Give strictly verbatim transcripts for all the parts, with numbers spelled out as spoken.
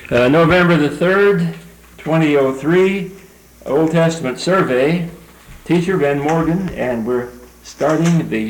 Uh, November the third, twenty oh three, Old Testament survey, teacher Ben Morgan, and we're starting the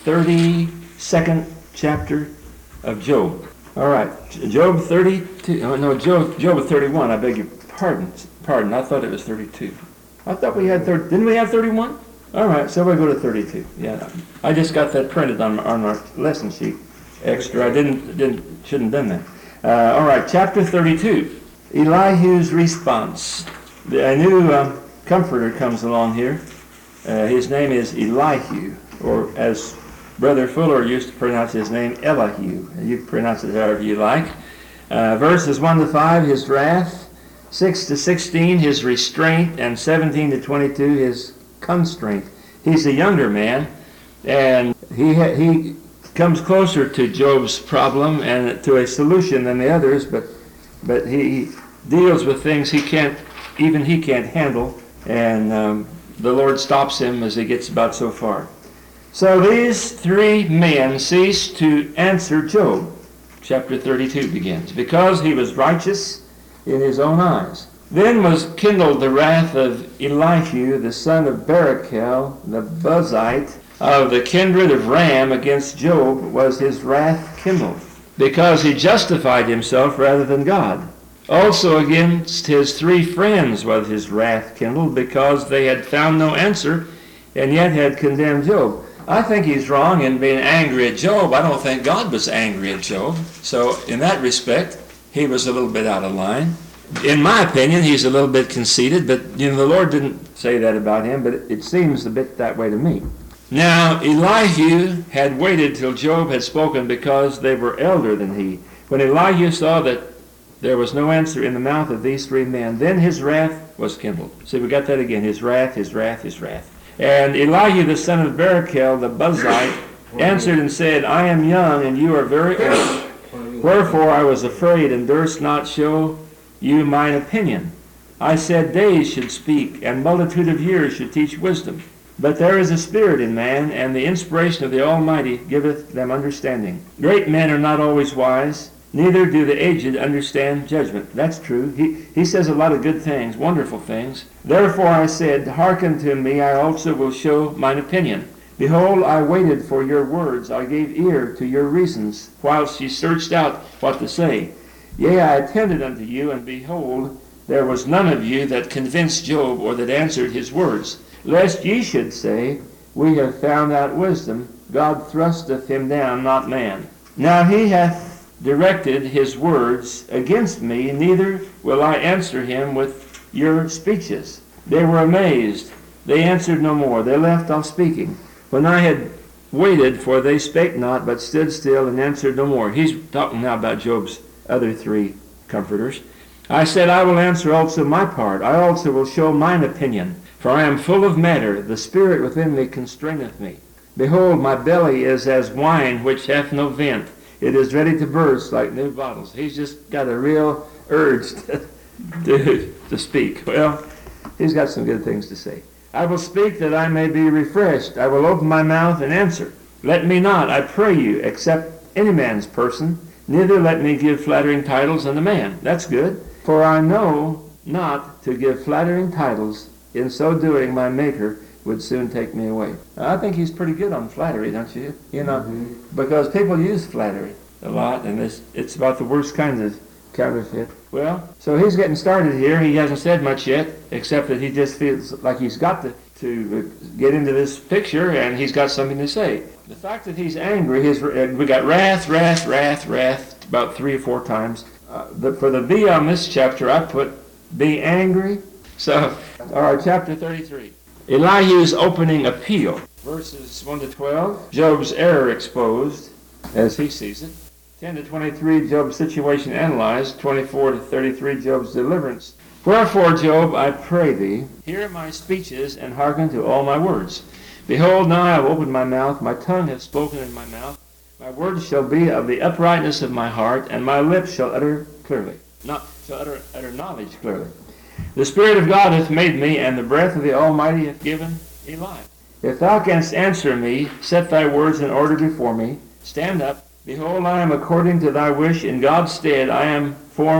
thirty-second chapter of Job. All right, Job thirty-two, oh, no, Job, Job thirty-one, I beg your pardon, pardon, I thought it was thirty-two. I thought we had thirty, didn't we have thirty-one? All right, so we'll go to thirty-two. Yeah, I just got that printed on, on our lesson sheet extra. I didn't, didn't, shouldn't have done that. Uh, all right, chapter thirty-two, Elihu's response. A new uh, comforter comes along here. Uh, his name is Elihu, or as Brother Fuller used to pronounce his name, Elihu. You pronounce it however you like. Uh, verses one to five, his wrath. six to sixteen, his restraint. And seventeen to twenty-two, his constraint. He's a younger man, and he ha- he comes closer to Job's problem and to a solution than the others, but but he deals with things he can't, even he can't handle, and um, the Lord stops him as he gets about so far. So these three men ceased to answer Job. Chapter thirty-two begins. Because he was righteous in his own eyes. Then was kindled the wrath of Elihu, the son of Barachel, the Buzite, of the kindred of Ram against Job was his wrath kindled, because he justified himself rather than God. Also against his three friends was his wrath kindled, because they had found no answer, and yet had condemned Job. I think he's wrong in being angry at Job. I don't think God was angry at Job. So in that respect, he was a little bit out of line. In my opinion, he's a little bit conceited, but you know the Lord didn't say that about him, but it, it seems a bit that way to me. Now, Elihu had waited till Job had spoken because they were elder than he. When Elihu saw that there was no answer in the mouth of these three men, then his wrath was kindled. See, we got that again. His wrath, his wrath, his wrath. And Elihu, the son of Barachel, the Buzite, answered and said, I am young, and you are very old. Wherefore I was afraid, and durst not show you mine opinion. I said, days should speak, and multitude of years should teach wisdom. But there is a spirit in man, and the inspiration of the Almighty giveth them understanding. Great men are not always wise, neither do the aged understand judgment. That's true. He, he says a lot of good things, wonderful things. Therefore I said, hearken to me, I also will show mine opinion. Behold, I waited for your words, I gave ear to your reasons, whilst ye searched out what to say. Yea, I attended unto you, and behold, there was none of you that convinced Job, or that answered his words. Lest ye should say, we have found out wisdom, God thrusteth him down, not man. Now he hath directed his words against me, neither will I answer him with your speeches. They were amazed, they answered no more, they left off speaking. When I had waited, for they spake not, but stood still and answered no more. He's talking now about Job's other three comforters. I said, I will answer also my part, I also will show mine opinion. For I am full of matter, the spirit within me constraineth me. Behold, my belly is as wine which hath no vent. It is ready to burst like new bottles. He's just got a real urge to, to, to speak. Well, he's got some good things to say. I will speak that I may be refreshed. I will open my mouth and answer. Let me not, I pray you, accept any man's person, neither let me give flattering titles unto man. That's good. For I know not to give flattering titles. In so doing, my Maker would soon take me away. I think he's pretty good on flattery, don't you? You know, mm-hmm. Because people use flattery a lot, and it's, it's about the worst kinds of counterfeit. Well, so he's getting started here. He hasn't said much yet, except that he just feels like he's got to, to get into this picture, and he's got something to say. The fact that he's angry, his, we got wrath, wrath, wrath, wrath, about three or four times. Uh, the, for the V on this chapter, I put, be angry. So, all right, chapter thirty-three. Elihu's opening appeal. Verses one to twelve, Job's error exposed, as he sees it. ten to twenty-three, Job's situation analyzed. twenty-four to thirty-three, Job's deliverance. Wherefore, Job, I pray thee, hear my speeches, and hearken to all my words. Behold, now I have opened my mouth, my tongue hath spoken in my mouth. My words shall be of the uprightness of my heart, and my lips shall utter clearly. Not shall utter, utter knowledge clearly. The Spirit of God hath made me, and the breath of the Almighty hath given me life. If thou canst answer me, set thy words in order before me. Stand up. Behold, I am according to thy wish. In God's stead I am formed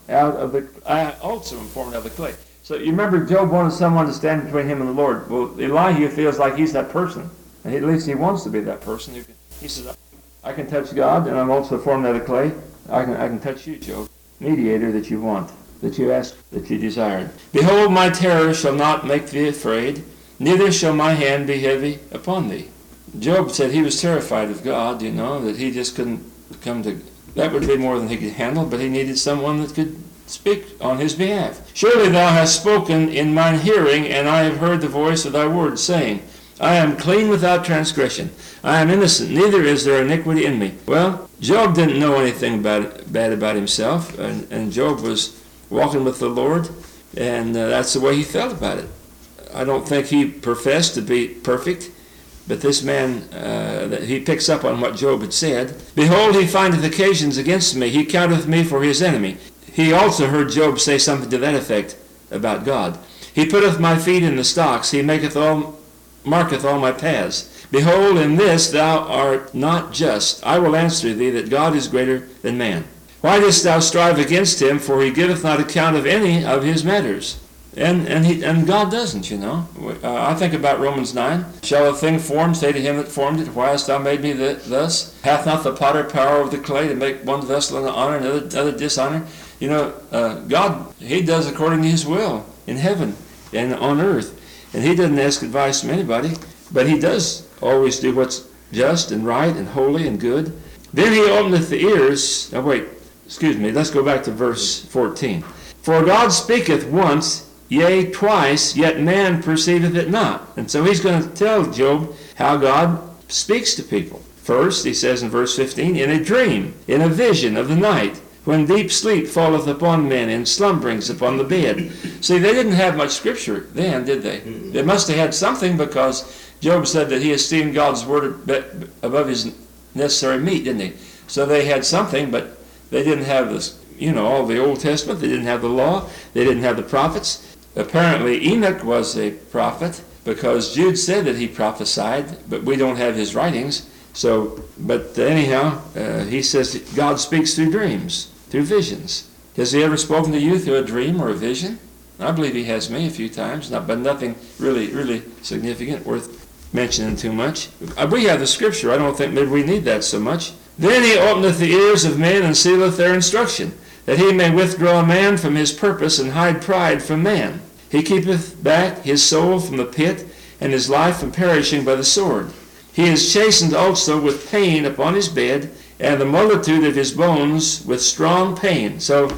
out of the, I also am formed out of the clay. So you remember Job wanted someone to stand between him and the Lord. Well, Elihu feels like he's that person. And he, at least he wants to be that person. Who can, he says, I can touch God, and I'm also formed out of clay. I can, I can touch you, Job. Mediator that you want, that you ask, that you desired. Behold, my terror shall not make thee afraid, neither shall my hand be heavy upon thee. Job said he was terrified of God, you know, that he just couldn't come to, that would be more than he could handle, but he needed someone that could speak on his behalf. Surely thou hast spoken in mine hearing, and I have heard the voice of thy word, saying, I am clean without transgression. I am innocent, neither is there iniquity in me. Well, Job didn't know anything about, bad about himself, and, and Job was walking with the Lord, and uh, that's the way he felt about it. I don't think he professed to be perfect, but this man, uh, he picks up on what Job had said. Behold, he findeth occasions against me. He counteth me for his enemy. He also heard Job say something to that effect about God. He putteth my feet in the stocks. He maketh all, marketh all my paths. Behold, in this thou art not just. I will answer thee that God is greater than man. Why dost thou strive against him? For he giveth not account of any of his matters. And and he and God doesn't, you know. Uh, I think about Romans nine. Shall a thing formed say to him that formed it, why hast thou made me th- thus? Hath not the potter power over the clay to make one vessel unto honor and another, another dishonor? You know, uh, God, he does according to his will in heaven and on earth. And he doesn't ask advice from anybody, but he does always do what's just and right and holy and good. Then he openeth the ears. Oh, wait, excuse me. Let's go back to verse fourteen. For God speaketh once, yea, twice, yet man perceiveth it not. And so he's going to tell Job how God speaks to people. First, he says in verse fifteen, in a dream, in a vision of the night, when deep sleep falleth upon men, and slumberings upon the bed. See, they didn't have much scripture then, did they? They must have had something, because Job said that he esteemed God's word above his necessary meat, didn't he? So they had something, but they didn't have this, you know, all the Old Testament. They didn't have the law. They didn't have the prophets. Apparently Enoch was a prophet, because Jude said that he prophesied, but we don't have his writings. So, but anyhow, uh, he says God speaks through dreams, through visions. Has he ever spoken to you through a dream or a vision? I believe he has me a few times, not, but nothing really, really significant, worth mentioning too much. Uh, we have the scripture. I don't think maybe we need that so much. Then he openeth the ears of men and sealeth their instruction, that he may withdraw man from his purpose and hide pride from man. He keepeth back his soul from the pit, and his life from perishing by the sword. He is chastened also with pain upon his bed, and the multitude of his bones with strong pain. So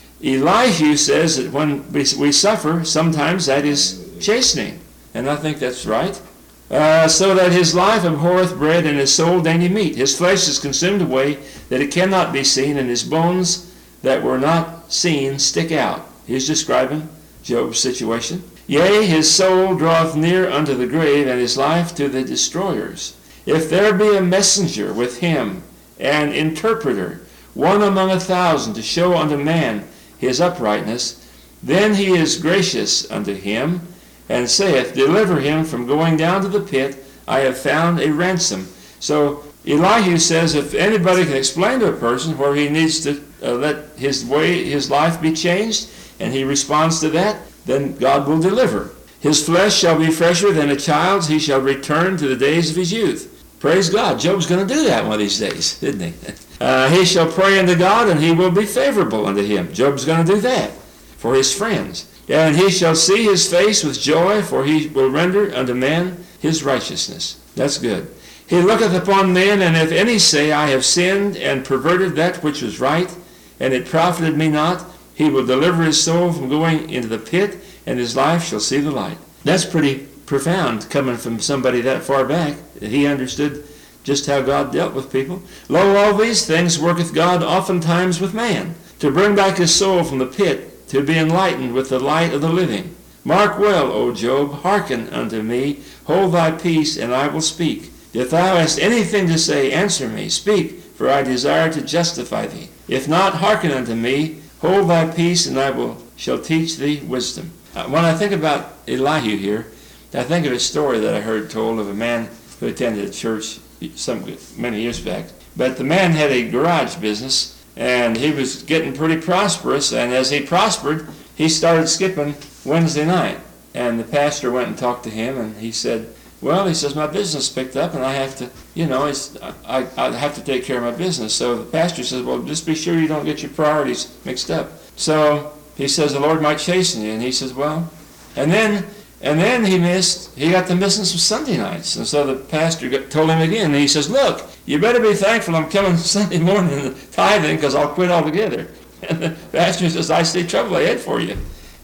Elihu says that when we, we suffer, sometimes that is chastening. And I think that's right. Uh, so that his life abhorreth bread, and his soul dainty meat. His flesh is consumed away, that it cannot be seen, and his bones that were not seen stick out. He's describing Job's situation. Yea, his soul draweth near unto the grave, and his life to the destroyers. If there be a messenger with him, an interpreter, one among a thousand, to show unto man his uprightness, then he is gracious unto him, and saith, deliver him from going down to the pit. I have found a ransom. So Elihu says if anybody can explain to a person where he needs to uh, let his way, his life be changed, and he responds to that, then God will deliver. His flesh shall be fresher than a child's. He shall return to the days of his youth. Praise God. Job's going to do that one of these days, isn't he? Uh, he shall pray unto God, and he will be favorable unto him. Job's going to do that for his friends. And he shall see his face with joy, for he will render unto man his righteousness. That's good. He looketh upon men, and if any say, I have sinned and perverted that which was right, and it profited me not, he will deliver his soul from going into the pit, and his life shall see the light. That's pretty profound, coming from somebody that far back. He understood just how God dealt with people. Lo, all these things worketh God oftentimes with man, to bring back his soul from the pit, to be enlightened with the light of the living. Mark well, O Job, hearken unto me, hold thy peace, and I will speak. If thou hast anything to say, answer me, speak, for I desire to justify thee. If not, hearken unto me, hold thy peace, and I will shall teach thee wisdom. Uh, when I think about Elihu here, I think of a story that I heard told of a man who attended a church some many years back. But the man had a garage business, And he was getting pretty prosperous, and as he prospered, he started skipping Wednesday night. And the pastor went and talked to him, and he said, well, he says, my business picked up, and I have to, you know, it's, I, I have to take care of my business. So the pastor says, well, just be sure you don't get your priorities mixed up. So he says, the Lord might chasten you. And he says, well, and then and then he missed, he got to missing some Sunday nights. And so the pastor got, told him again, and he says, look, you better be thankful I'm coming Sunday morning and tithing, because I'll quit altogether. And the pastor says, I see trouble ahead for you.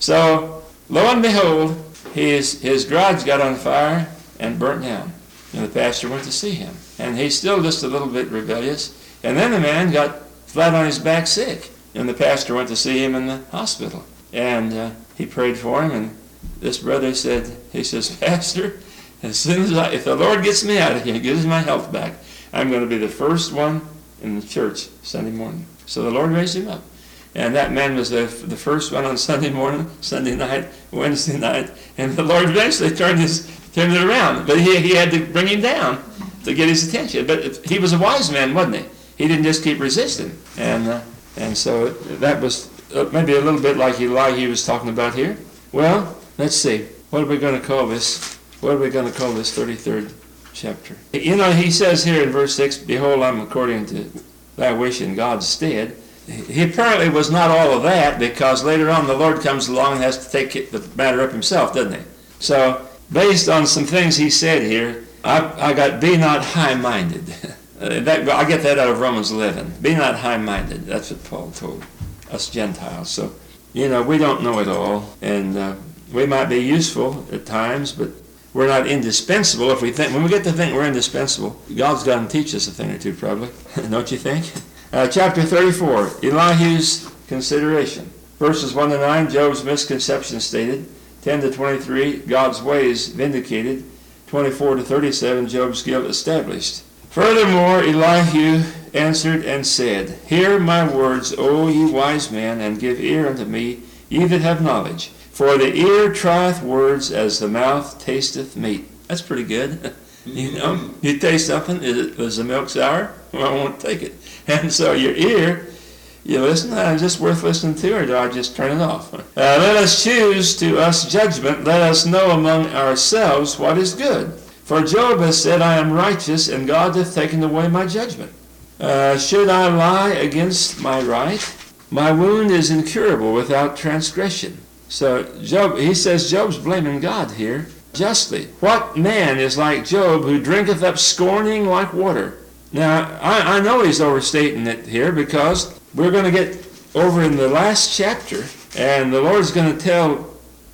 So lo and behold, his, his garage got on fire and burnt down. And the pastor went to see him. And he's still just a little bit rebellious. And then the man got flat on his back sick. And the pastor went to see him in the hospital. And uh, he prayed for him. And this brother said, he says, Pastor, as soon as I, if the Lord gets me out of here and gives my health back, I'm going to be the first one in the church Sunday morning. So the Lord raised him up. And that man was the, the first one on Sunday morning, Sunday night, Wednesday night. And the Lord eventually turned his turned it around. But he, he had to bring him down to get his attention. But he was a wise man, wasn't he? He didn't just keep resisting. And uh, and so that was maybe a little bit like Eli he was talking about here. Well, let's see. What are we going to call this? What are we going to call this thirty-third chapter? You know, he says here in verse six, behold, I'm according to thy wish in God's stead. He apparently was not all of that, because later on the Lord comes along and has to take the matter up himself, doesn't he? So, based on some things he said here, I, I got, be not high-minded. that, I get that out of Romans eleven. Be not high-minded. That's what Paul told us Gentiles. So, you know, we don't know it all, and uh, we might be useful at times, but we're not indispensable. If we think, when we get to think we're indispensable, God's got to teach us a thing or two, probably. Don't you think? Uh, chapter thirty-four, Elihu's consideration. Verses one to nine, Job's misconception stated. ten to twenty-three, God's ways vindicated. twenty-four to thirty-seven, Job's guilt established. Furthermore, Elihu answered and said, hear my words, O ye wise men, and give ear unto me, ye that have knowledge. For the ear trieth words as the mouth tasteth meat. That's pretty good. You know, you taste something, is, it, is the milk sour? Well, I won't take it. And so your ear, you listen, is this worth listening to, or do I just turn it off? Uh, let us choose to us judgment. Let us know among ourselves what is good. For Job has said, I am righteous, and God hath taken away my judgment. Uh, should I lie against my right? My wound is incurable without transgression. So Job, he says Job's blaming God here justly. What man is like Job, who drinketh up scorning like water? Now, I, I know he's overstating it here, because we're going to get over in the last chapter, and the Lord's going to tell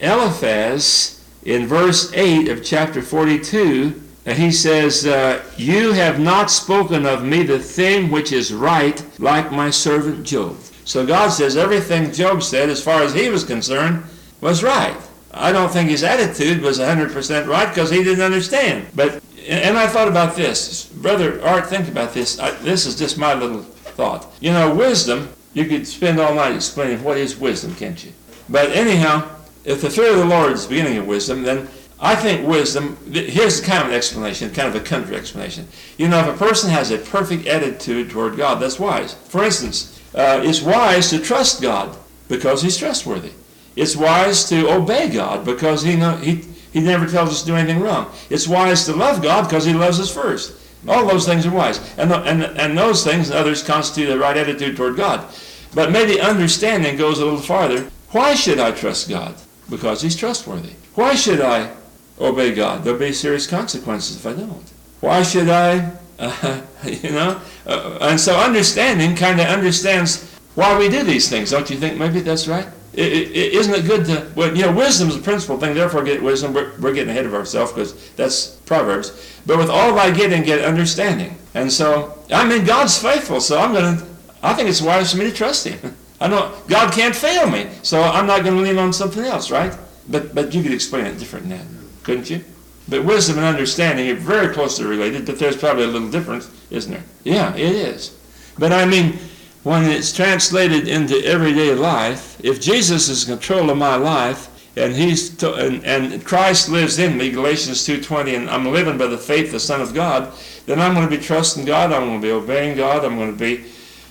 Eliphaz in verse eight of chapter forty-two, that he says, uh, you have not spoken of me the thing which is right, like my servant Job. So God says everything Job said, as far as he was concerned, was right. I don't think his attitude was one hundred percent right, because he didn't understand. But And I thought about this. Brother Art, think about this. I, this is just my little thought. You know, wisdom, you could spend all night explaining what is wisdom, can't you? But anyhow, if the fear of the Lord is the beginning of wisdom, then I think wisdom, here's kind of an explanation, kind of a country explanation. You know, if a person has a perfect attitude toward God, that's wise. For instance, uh, it's wise to trust God because he's trustworthy. It's wise to obey God because he know, he He never tells us to do anything wrong. It's wise to love God because he loves us first. All those things are wise. And, and, and those things and others constitute the right attitude toward God. But maybe understanding goes a little farther. Why should I trust God? Because he's trustworthy. Why should I obey God? There'll be serious consequences if I don't. Why should I, uh, you know? Uh, and so understanding kind of understands why we do these things. Don't you think maybe that's right? It, it, isn't it good to, well, you know, wisdom is the principal thing, therefore get wisdom. We're, we're getting ahead of ourselves because that's Proverbs. But with all thy getting, get understanding. And so, I mean, God's faithful, so I'm going to, I think it's wise for me to trust him. I know God can't fail me, so I'm not going to lean on something else, right? But but you could explain it different than that, couldn't you? But wisdom and understanding are very closely related, but there's probably a little difference, isn't there? Yeah, it is. But I mean, when it's translated into everyday life, if Jesus is in control of my life, and he's to, and, and Christ lives in me, Galatians two twenty, and I'm living by the faith of the Son of God, then I'm going to be trusting God, I'm going to be obeying God, I'm going to be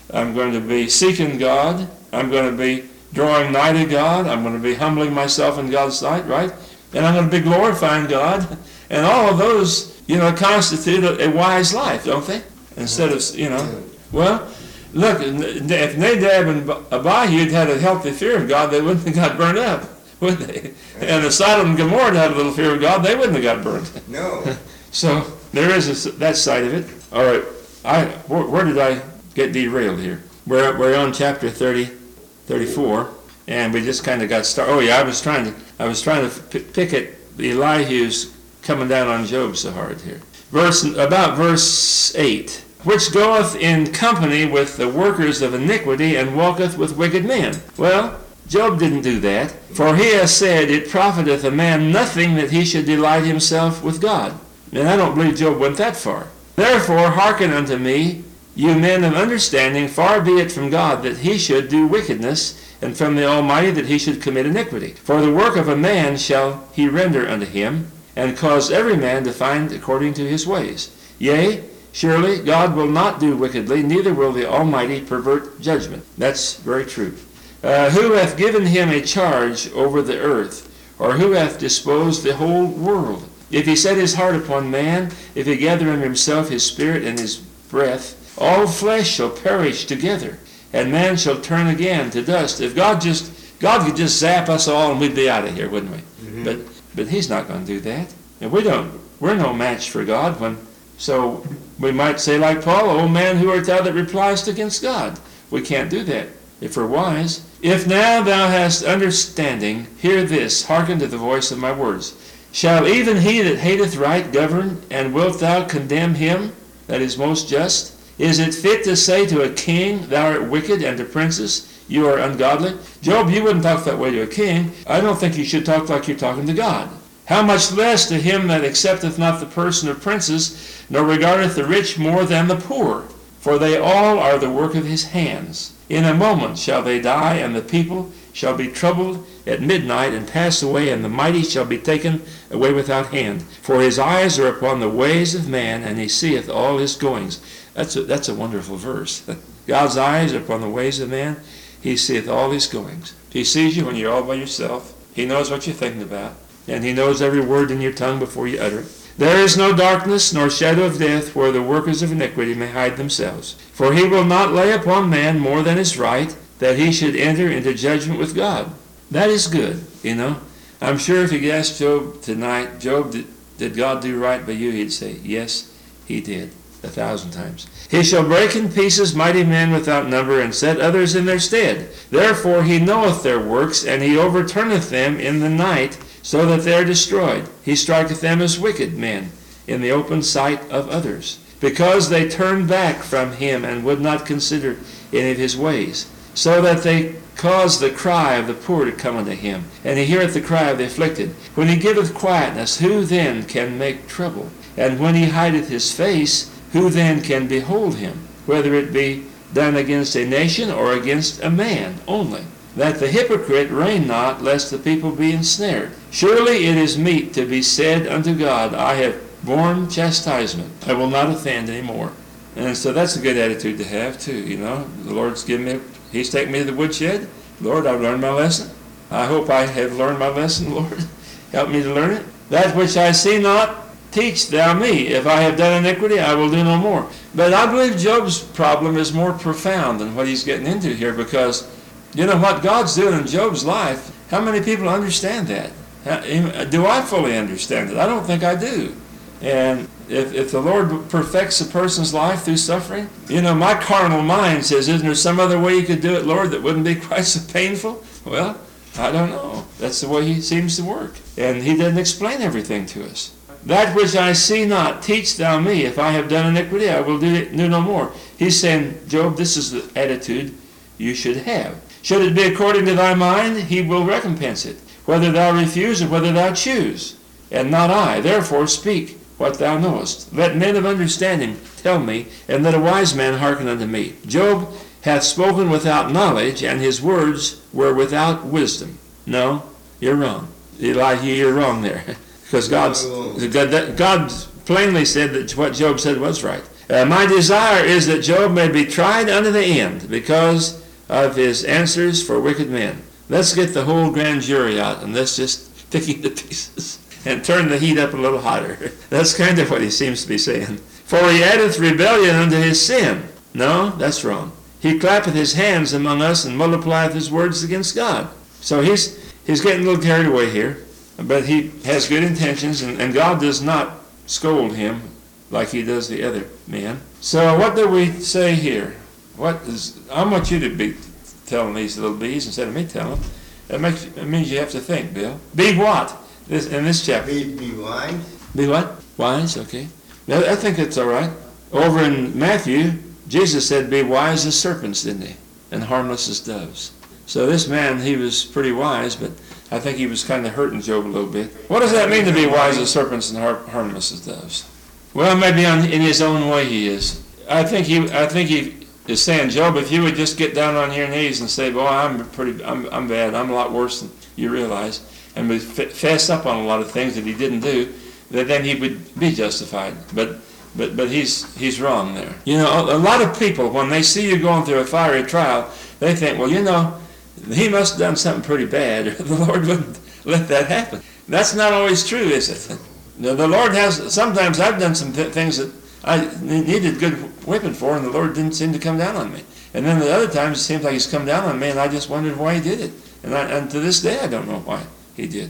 I'm going to be seeking God. I'm going to be drawing nigh to God. I'm going to be humbling myself in God's sight, right? And I'm going to be glorifying God. And all of those, you know, constitute a, a wise life, don't they? Instead of, you know, well, look, if Nadab and Abihu had a healthy fear of God, they wouldn't have got burned up, would they? And if Sodom and Gomorrah had a little fear of God, they wouldn't have got burned. No. So there is a, that side of it. All right, I where, where did I get derailed here? We're we're on chapter thirty, thirty-four, and we just kind of got started. Oh yeah, I was trying to I was trying to p- pick at Elihu's coming down on Job so hard here. Verse about verse eight. Which goeth in company with the workers of iniquity, and walketh with wicked men. Well, Job didn't do that. For he has said, it profiteth a man nothing that he should delight himself with God. And I don't believe Job went that far. Therefore hearken unto me, you men of understanding, far be it from God that he should do wickedness, and from the Almighty that he should commit iniquity. For the work of a man shall he render unto him, and cause every man to find according to his ways. Yea, surely God will not do wickedly, neither will the Almighty pervert judgment. That's very true. Uh, who hath given him a charge over the earth, or who hath disposed the whole world? If he set his heart upon man, if he gather unto himself his spirit and his breath, all flesh shall perish together, and man shall turn again to dust. If God just, God could just zap us all and we'd be out of here, wouldn't we? Mm-hmm. But but he's not going to do that. And we don't, we're no match for God. When So we might say like Paul, O man, who art thou that repliest against God? We can't do that if we're wise. If now thou hast understanding, hear this, hearken to the voice of my words. Shall even he that hateth right govern, and wilt thou condemn him that is most just? Is it fit to say to a king, thou art wicked, and to princes, you are ungodly? Job, you wouldn't talk that way to a king. I don't think you should talk like you're talking to God. How much less to him that accepteth not the person of princes, nor regardeth the rich more than the poor? For they all are the work of his hands. In a moment shall they die, and the people shall be troubled at midnight, and pass away, and the mighty shall be taken away without hand. For his eyes are upon the ways of man, and he seeth all his goings. That's a, that's a wonderful verse. God's eyes are upon the ways of man, he seeth all his goings. He sees you when you're all by yourself. He knows what you're thinking about, and he knows every word in your tongue before you utter it. There is no darkness nor shadow of death where the workers of iniquity may hide themselves. For he will not lay upon man more than is right, that he should enter into judgment with God. That is good, you know. I'm sure if you asked Job tonight, Job, did, did God do right by you? He'd say, yes, he did, a thousand times. He shall break in pieces mighty men without number, and set others in their stead. Therefore he knoweth their works, and he overturneth them in the night, so that they are destroyed. He striketh them as wicked men in the open sight of others, because they turned back from him and would not consider any of his ways, so that they cause the cry of the poor to come unto him, and he heareth the cry of the afflicted. When he giveth quietness, who then can make trouble? And when he hideth his face, who then can behold him? Whether it be done against a nation or against a man only. That the hypocrite reign not, lest the people be ensnared. Surely it is meet to be said unto God, I have borne chastisement, I will not offend any more. And so that's a good attitude to have too, you know. The Lord's given me, he's taken me to the woodshed. Lord, I've learned my lesson. I hope I have learned my lesson, Lord. Help me to learn it. That which I see not, teach thou me. If I have done iniquity, I will do no more. But I believe Job's problem is more profound than what he's getting into here, because you know what God's doing in Job's life, how many people understand that? Do I fully understand it? I don't think I do. And if, if the Lord perfects a person's life through suffering, you know, my carnal mind says, isn't there some other way you could do it, Lord, that wouldn't be quite so painful? Well, I don't know. That's the way he seems to work. And he doesn't explain everything to us. That which I see not, teach thou me. If I have done iniquity, I will do, it, do no more. He's saying, Job, this is the attitude you should have. Should it be according to thy mind, he will recompense it, whether thou refuse or whether thou choose, and not I. Therefore speak what thou knowest. Let men of understanding tell me, and let a wise man hearken unto me. Job hath spoken without knowledge, and his words were without wisdom. No, you're wrong. Elihu, you're wrong there. Because God's, God plainly said that what Job said was right. Uh, my desire is that Job may be tried unto the end because of his answers for wicked men. Let's get the whole grand jury out and let's just pick him to pieces and turn the heat up a little hotter. That's kind of what he seems to be saying. For he addeth rebellion unto his sin. No, that's wrong. He clappeth his hands among us and multiplieth his words against God. So he's he's getting a little carried away here, but he has good intentions, and, and God does not scold him like he does the other men. So what do we say here? What is? I want you to be telling these little bees instead of me telling them. That makes it means you have to think, Bill. Be what? This in this chapter. Be, be wise. Be what? Wise. Okay. Now I think it's all right. Over in Matthew, Jesus said, "Be wise as serpents," didn't he? And harmless as doves. So this man, he was pretty wise, but I think he was kind of hurting Job a little bit. What does that mean to be wise as serpents and har- harmless as doves? Well, maybe on, in his own way he is. I think he, I think he is saying, Job, if you would just get down on your knees and say, "Boy, I'm pretty, I'm, I'm bad. I'm a lot worse than you realize," and would fess up on a lot of things that he didn't do, that then he would be justified. But, but, but he's, he's wrong there. You know, a lot of people, when they see you going through a fiery trial, they think, well, you know, he must have done something pretty bad, or the Lord wouldn't let that happen. That's not always true, is it? The Lord has, sometimes I've done some th- things that I needed good whipping for, and the Lord didn't seem to come down on me. And then the other times it seems like he's come down on me, and I just wondered why he did it. And, I, and to this day I don't know why he did.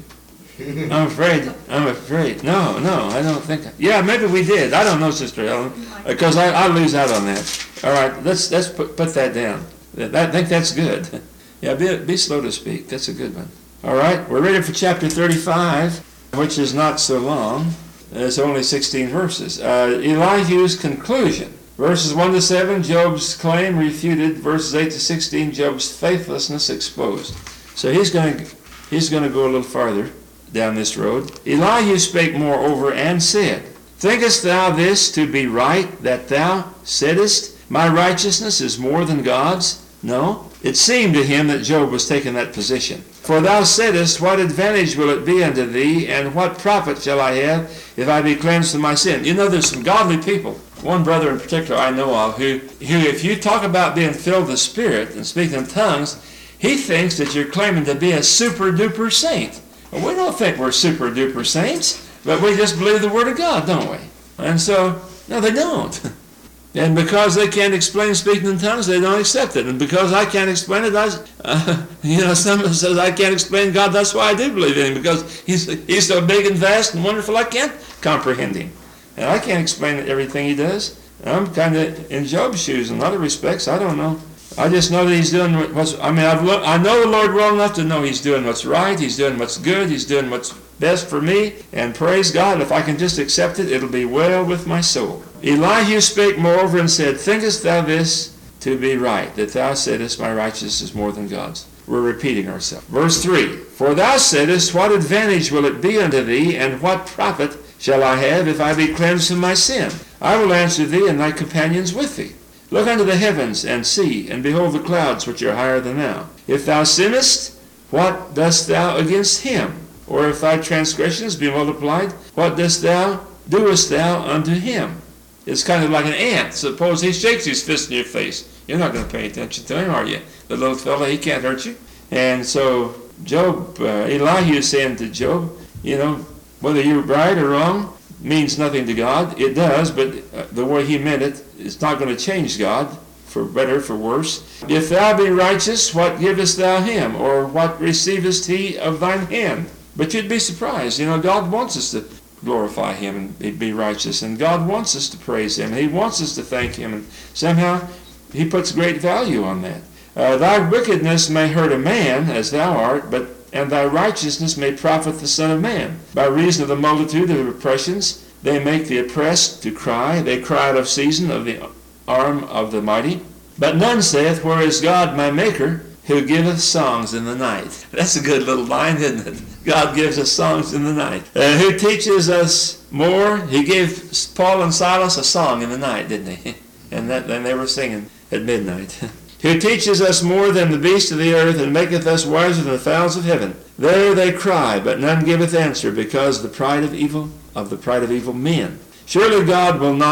I'm afraid. I'm afraid. No, no, I don't think. I, yeah, maybe we did. I don't know, Sister Helen, because I, I lose out on that. All right, let's let's put, put that down. I think that's good. Yeah, be, be slow to speak. That's a good one. All right, we're ready for chapter thirty-five, which is not so long. It's only sixteen verses. Uh, Elihu's conclusion. Verses one to seven, Job's claim refuted. Verses eight to sixteen, Job's faithlessness exposed. So he's going to he's going to go a little farther down this road. Elihu spake moreover and said, Thinkest thou this to be right, that thou saidest, My righteousness is more than God's? No. It seemed to him that Job was taking that position. For thou saidest, What advantage will it be unto thee, and what profit shall I have if I be cleansed from my sin? You know, there's some godly people, one brother in particular I know of, who, who if you talk about being filled with the Spirit and speaking in tongues, he thinks that you're claiming to be a super-duper saint. Well, we don't think we're super-duper saints, but we just believe the Word of God, don't we? And so, no, they don't. And because they can't explain speaking in tongues, they don't accept it. And because I can't explain it, I, uh, you know, someone says I can't explain God, that's why I do believe in Him, because He's He's so big and vast and wonderful, I can't comprehend Him. And I can't explain everything He does. I'm kind of in Job's shoes in a lot of respects. I don't know. I just know that He's doing what's, I mean, I've lo- I know the Lord well enough to know He's doing what's right, He's doing what's good, He's doing what's best for me, and praise God, if I can just accept it, it'll be well with my soul. Elihu spake moreover and said, Thinkest thou this to be right, that thou saidest, My righteousness is more than God's? We're repeating ourselves. Verse three, For thou saidest, What advantage will it be unto thee, and what profit shall I have if I be cleansed from my sin? I will answer thee, and thy companions with thee. Look unto the heavens, and see, and behold the clouds which are higher than thou. If thou sinnest, what dost thou against him? Or if thy transgressions be multiplied, what dost thou, doest thou unto him? It's kind of like an ant. Suppose he shakes his fist in your face. You're not going to pay attention to him, are you? The little fellow, he can't hurt you. And so Job, uh, Elihu is saying to Job, you know, whether you're right or wrong means nothing to God. It does, but uh, the way he meant it, it's not going to change God, for better, for worse. If thou be righteous, what givest thou him? Or what receivest he of thine hand? But you'd be surprised. You know, God wants us to glorify Him and be righteous. And God wants us to praise Him. He wants us to thank Him. And somehow He puts great value on that. Uh, thy wickedness may hurt a man, as thou art, but and thy righteousness may profit the Son of Man. By reason of the multitude of oppressions, they make the oppressed to cry. They cry out of season of the arm of the mighty. But none saith, Where is God my Maker, who giveth songs in the night? That's a good little line, isn't it? God gives us songs in the night. Uh, who teaches us more? He gave Paul and Silas a song in the night, didn't he? And that, and they were singing at midnight. Who teaches us more than the beasts of the earth, and maketh us wiser than the fowls of heaven. There they cry, but none giveth answer, because the pride of evil, of the pride of evil men. Surely God will not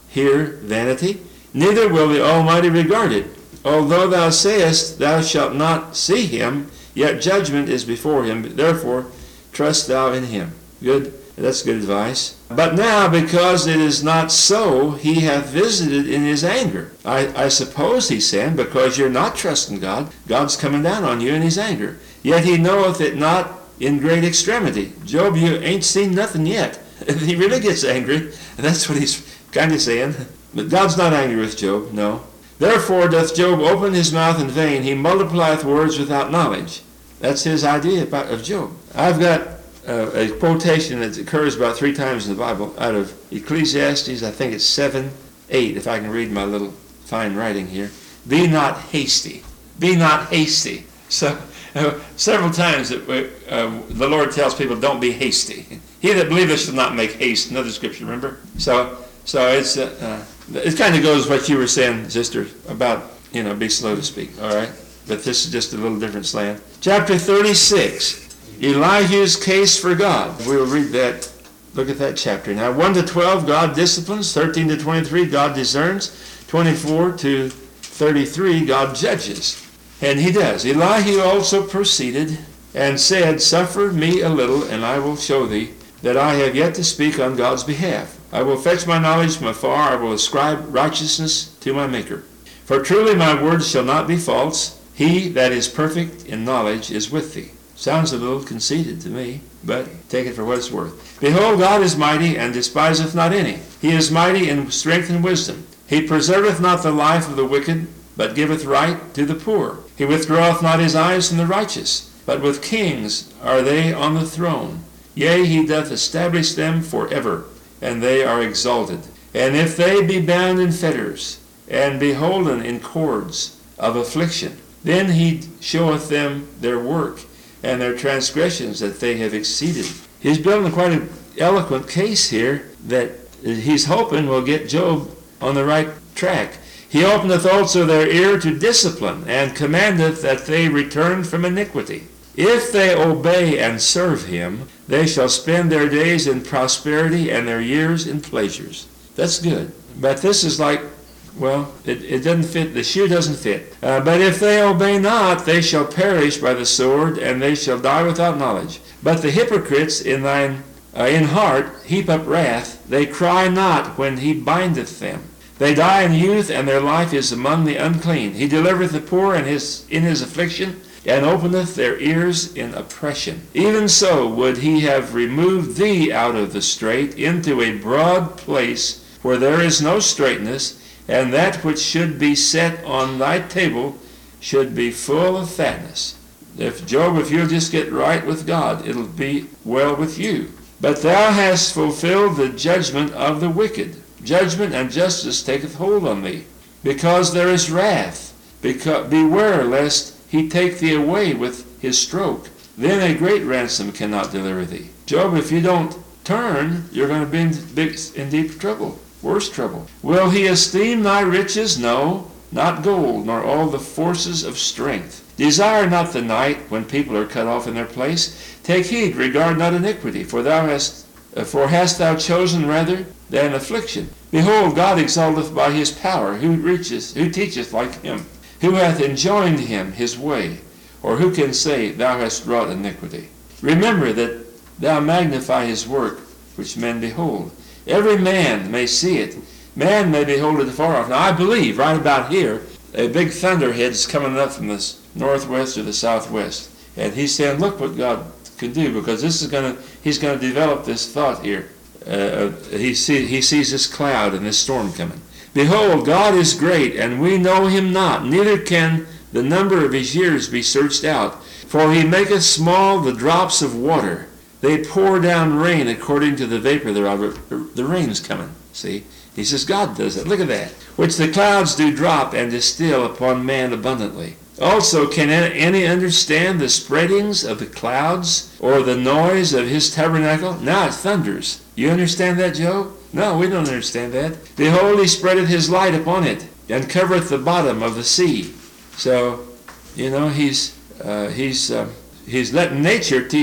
hear vanity, neither will the Almighty regard it. Although thou sayest thou shalt not see him, yet judgment is before him, therefore trust thou in him. Good, that's good advice. But now, because it is not so, he hath visited in his anger. I, I suppose he's saying, because you're not trusting God, God's coming down on you in his anger. Yet he knoweth it not in great extremity. Job, you ain't seen nothing yet. He really gets angry, and that's what he's kind of saying. But God's not angry with Job, no. Therefore doth Job open his mouth in vain, he multiplieth words without knowledge. That's his idea about, of Job. I've got uh, a quotation that occurs about three times in the Bible out of Ecclesiastes, I think it's seven, eight, if I can read my little fine writing here. Be not hasty. Be not hasty. So uh, several times that uh, the Lord tells people, don't be hasty. He that believeth shall not make haste. Another scripture, remember? So, so it's uh, uh, it kind of goes what you were saying, sister, about, you know, be slow to speak, all right? But this is just a little different slant. Chapter thirty-six, Elihu's case for God. We will read that, look at that chapter. Now, one to twelve, God disciplines. thirteen to twenty-three, God discerns. twenty-four to thirty-three, God judges. And he does. Elihu also proceeded and said, suffer me a little, and I will show thee that I have yet to speak on God's behalf. I will fetch my knowledge from afar. I will ascribe righteousness to my Maker. For truly my words shall not be false. He that is perfect in knowledge is with thee. Sounds a little conceited to me, but take it for what it's worth. Behold, God is mighty, and despiseth not any. He is mighty in strength and wisdom. He preserveth not the life of the wicked, but giveth right to the poor. He withdraweth not his eyes from the righteous, but with kings are they on the throne. Yea, he doth establish them for ever, and they are exalted. And if they be bound in fetters, and beholden in cords of affliction, then he showeth them their work, and their transgressions that they have exceeded. He's building quite an eloquent case here that he's hoping will get Job on the right track. He openeth also their ear to discipline, and commandeth that they return from iniquity. If they obey and serve him, they shall spend their days in prosperity and their years in pleasures. That's good. But this is like, well, it, it doesn't fit, the shoe doesn't fit. Uh, but if they obey not, they shall perish by the sword, and they shall die without knowledge. But the hypocrites in thine uh, in heart heap up wrath. They cry not when he bindeth them. They die in youth, and their life is among the unclean. He delivereth the poor in his, in his affliction, and openeth their ears in oppression. Even so would he have removed thee out of the strait into a broad place where there is no straightness, and that which should be set on thy table should be full of fatness. If Job, if you'll just get right with God, it'll be well with you. But thou hast fulfilled the judgment of the wicked. Judgment and justice taketh hold on thee, because there is wrath. Because, beware lest he take thee away with his stroke. Then a great ransom cannot deliver thee. Job, if you don't turn, you're going to be in, big, in deep trouble, worse trouble. Will he esteem thy riches? No, not gold, nor all the forces of strength. Desire not the night when people are cut off in their place. Take heed, regard not iniquity, for thou hast, uh, for hast thou chosen rather than affliction. Behold, God exalteth by his power. Who reaches, who teacheth like him? Who hath enjoined him his way? Or who can say, thou hast wrought iniquity? Remember that thou magnify his work, which men behold. Every man may see it. Man may behold it afar off. Now I believe, right about here, a big thunderhead is coming up from the northwest or the southwest. And he's saying, look what God can do, because this is going to, he's going to develop this thought here. Uh, he, see, he sees this cloud and this storm coming. Behold, God is great, and we know him not, neither can the number of his years be searched out. For he maketh small the drops of water. They pour down rain according to the vapor thereof. The rain's coming, see? He says, God does it. Look at that. Which the clouds do drop and distill upon man abundantly. Also, can any understand the spreadings of the clouds, or the noise of his tabernacle? Now it thunders. You understand that, Job? No, we don't understand that. Behold, he spreadeth his light upon it, and covereth the bottom of the sea. So, you know, he's uh, he's uh, he's letting nature teach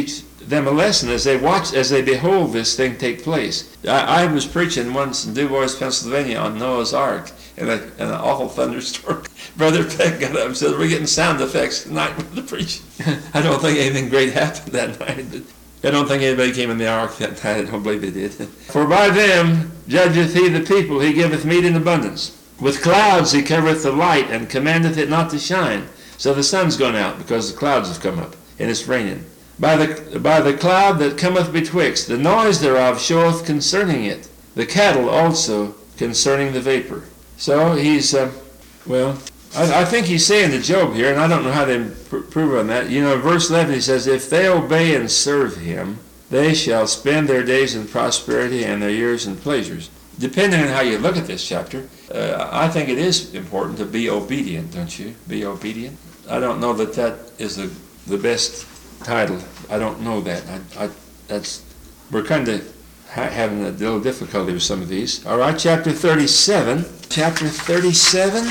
them a lesson as they watch, as they behold this thing take place. I, I was preaching once in DuBois, Pennsylvania on Noah's Ark in, a, in an awful thunderstorm. Brother Peck got up and said, we're getting sound effects tonight with the preaching. I don't think anything great happened that night. But I don't think anybody came in the ark that night. I don't believe they did. For by them judgeth he the people, he giveth meat in abundance. With clouds he covereth the light, and commandeth it not to shine. So the sun's gone out, because the clouds have come up, and it's raining. By the, by the cloud that cometh betwixt, the noise thereof showeth concerning it. The cattle also concerning the vapor. So he's, uh, well, I, I think he's saying to Job here, and I don't know how to pr- prove on that. You know, verse eleven he says, if they obey and serve him, they shall spend their days in prosperity and their years in pleasures. Depending on how you look at this chapter, uh, I think it is important to be obedient, don't you? Be obedient. I don't know that that is the, the best title. I don't know that. I, I, that's we're kind of ha- having a little difficulty with some of these. All right, chapter thirty-seven. Chapter thirty-seven,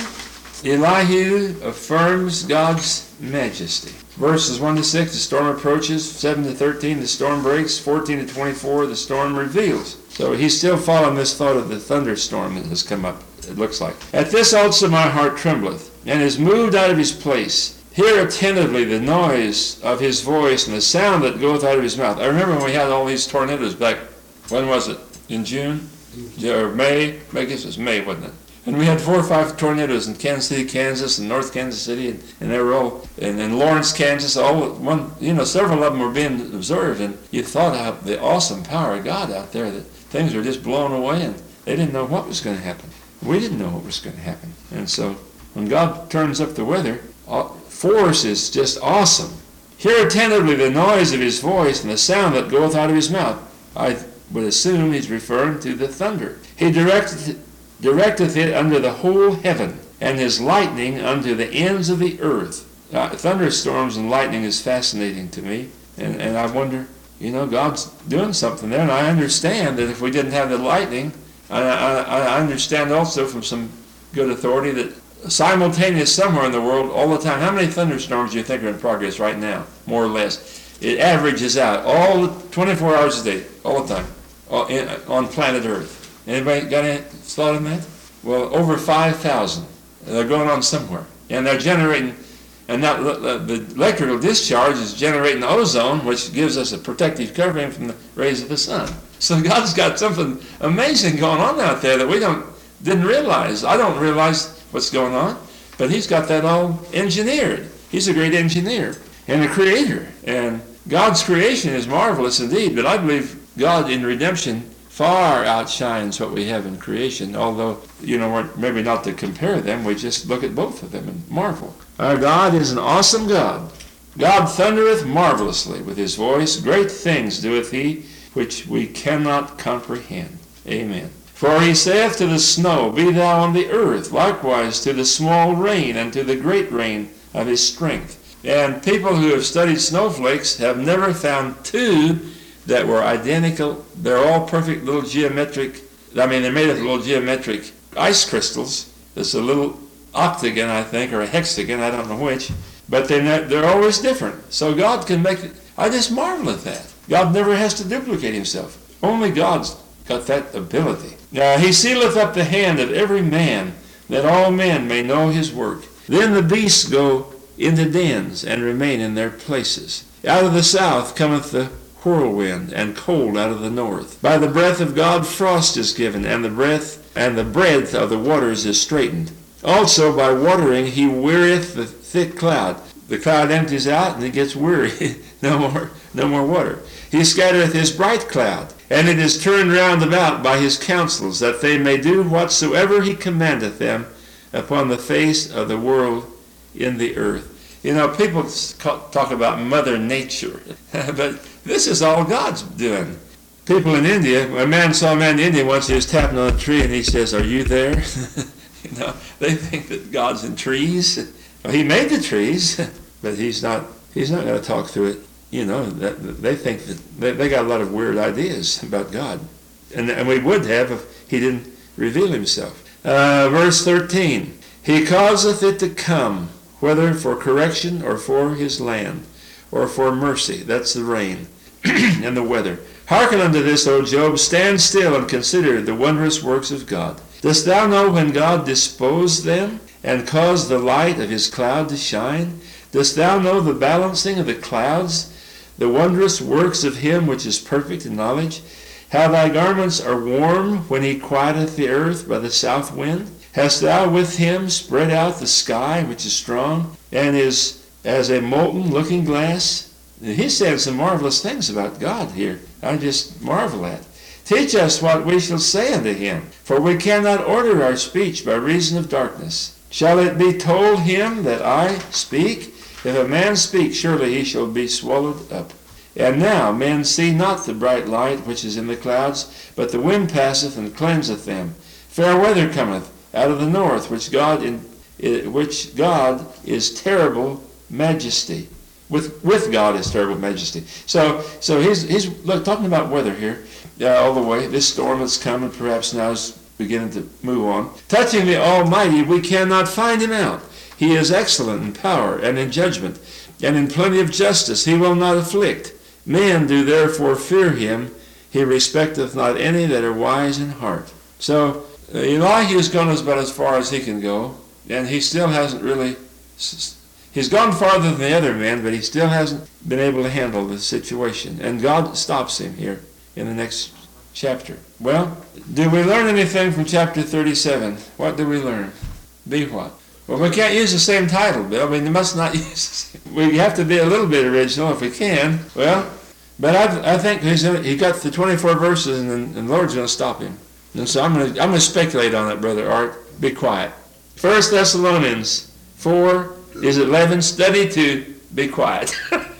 Elihu affirms God's majesty. Verses one to six, the storm approaches. seven to thirteen, the storm breaks. fourteen to twenty-four, the storm reveals. So he's still following this thought of the thunderstorm that has come up, it looks like. At this also my heart trembleth, and is moved out of his place. Hear attentively the noise of his voice and the sound that goeth out of his mouth. I remember when we had all these tornadoes back, when was it? In June? Or May? I guess it was May, wasn't it? And we had four or five tornadoes in Kansas City, Kansas, and North Kansas City, and, and they were all, and in Lawrence, Kansas, all one, you know, several of them were being observed, and you thought how the awesome power of God out there, that things were just blown away, and they didn't know what was going to happen. We didn't know what was going to happen. And so when God turns up the weather, force is just awesome. Hear attentively the noise of his voice and the sound that goeth out of his mouth. I would assume he's referring to the thunder. He directeth, directeth it under the whole heaven, and his lightning unto the ends of the earth. Uh, thunderstorms and lightning is fascinating to me, and, and I wonder, you know, God's doing something there, and I understand that if we didn't have the lightning, I, I, I understand also from some good authority that simultaneous somewhere in the world all the time. How many thunderstorms do you think are in progress right now, more or less? It averages out all twenty-four hours a day, all the time, all in, on planet Earth. Anybody got any thought on that? Well, over five thousand. They're going on somewhere. And they're generating, and that, the electrical discharge is generating ozone, which gives us a protective covering from the rays of the sun. So God's got something amazing going on out there that we don't didn't realize. I don't realize what's going on, but he's got that all engineered. He's a great engineer and a creator, and God's creation is marvelous indeed, but I believe God in redemption far outshines what we have in creation, although, you know, we're maybe not to compare them, we just look at both of them and marvel. Our God is an awesome God. God thundereth marvelously with his voice, great things doeth he, which we cannot comprehend. Amen. For he saith to the snow, be thou on the earth, likewise to the small rain, and to the great rain of his strength. And people who have studied snowflakes have never found two that were identical. They're all perfect little geometric, I mean, they're made of little geometric ice crystals. It's a little octagon, I think, or a hexagon, I don't know which. But they're, not, they're always different. So God can make it. I just marvel at that. God never has to duplicate himself. Only God's got that ability. Now he sealeth up the hand of every man, that all men may know his work. Then the beasts go into dens, and remain in their places. Out of the south cometh the whirlwind, and cold out of the north. By the breath of God frost is given, and the breath and the breadth of the waters is straitened. Also by watering he wearieth the thick cloud. The cloud empties out, and it gets weary. no more, no more water. He scattereth his bright cloud, and it is turned round about by his counsels, that they may do whatsoever he commandeth them upon the face of the world in the earth. You know, people talk about Mother Nature, but this is all God's doing. People in India, a man saw a man in India once, he was tapping on a tree, and he says, are you there? You know, they think that God's in trees. Well, he made the trees, but he's not, he's not going to talk through it. You know, that, they think that they, they got a lot of weird ideas about God. And, and we would have if he didn't reveal himself. Uh, verse thirteen, he causeth it to come, whether for correction or for his land, or for mercy. That's the rain. and the weather. Hearken unto this, O Job, stand still and consider the wondrous works of God. Dost thou know when God disposed them, and caused the light of his cloud to shine? Dost thou know the balancing of the clouds, the wondrous works of him which is perfect in knowledge? How thy garments are warm when he quieteth the earth by the south wind? Hast thou with him spread out the sky which is strong, and is as a molten looking glass? He said some marvelous things about God here. I just marvel at. Teach us what we shall say unto him, for we cannot order our speech by reason of darkness. Shall it be told him that I speak? If a man speak, surely he shall be swallowed up. And now men see not the bright light which is in the clouds, but the wind passeth and cleanseth them. Fair weather cometh out of the north, which God in which God is terrible majesty. With with God is terrible majesty. So so he's he's look, talking about weather here, uh, all the way. This storm that's coming, perhaps now is beginning to move on. Touching the Almighty, we cannot find him out. He is excellent in power and in judgment, and in plenty of justice. He will not afflict. Men do therefore fear him. He respecteth not any that are wise in heart. So uh, Elihu has gone about as far as he can go, and he still hasn't really. He's gone farther than the other men, but he still hasn't been able to handle the situation. And God stops him here in the next chapter. Well, do we learn anything from chapter thirty-seven? What do we learn? Be what? Well, we can't use the same title, Bill. I mean, you must not use. We have to be a little bit original if we can. Well, but I, I think he's he got the twenty-four verses, and, and the Lord's going to stop him. And so I'm going to I'm going to speculate on it, Brother Art. Be quiet. First Thessalonians four is eleven. Study to be quiet.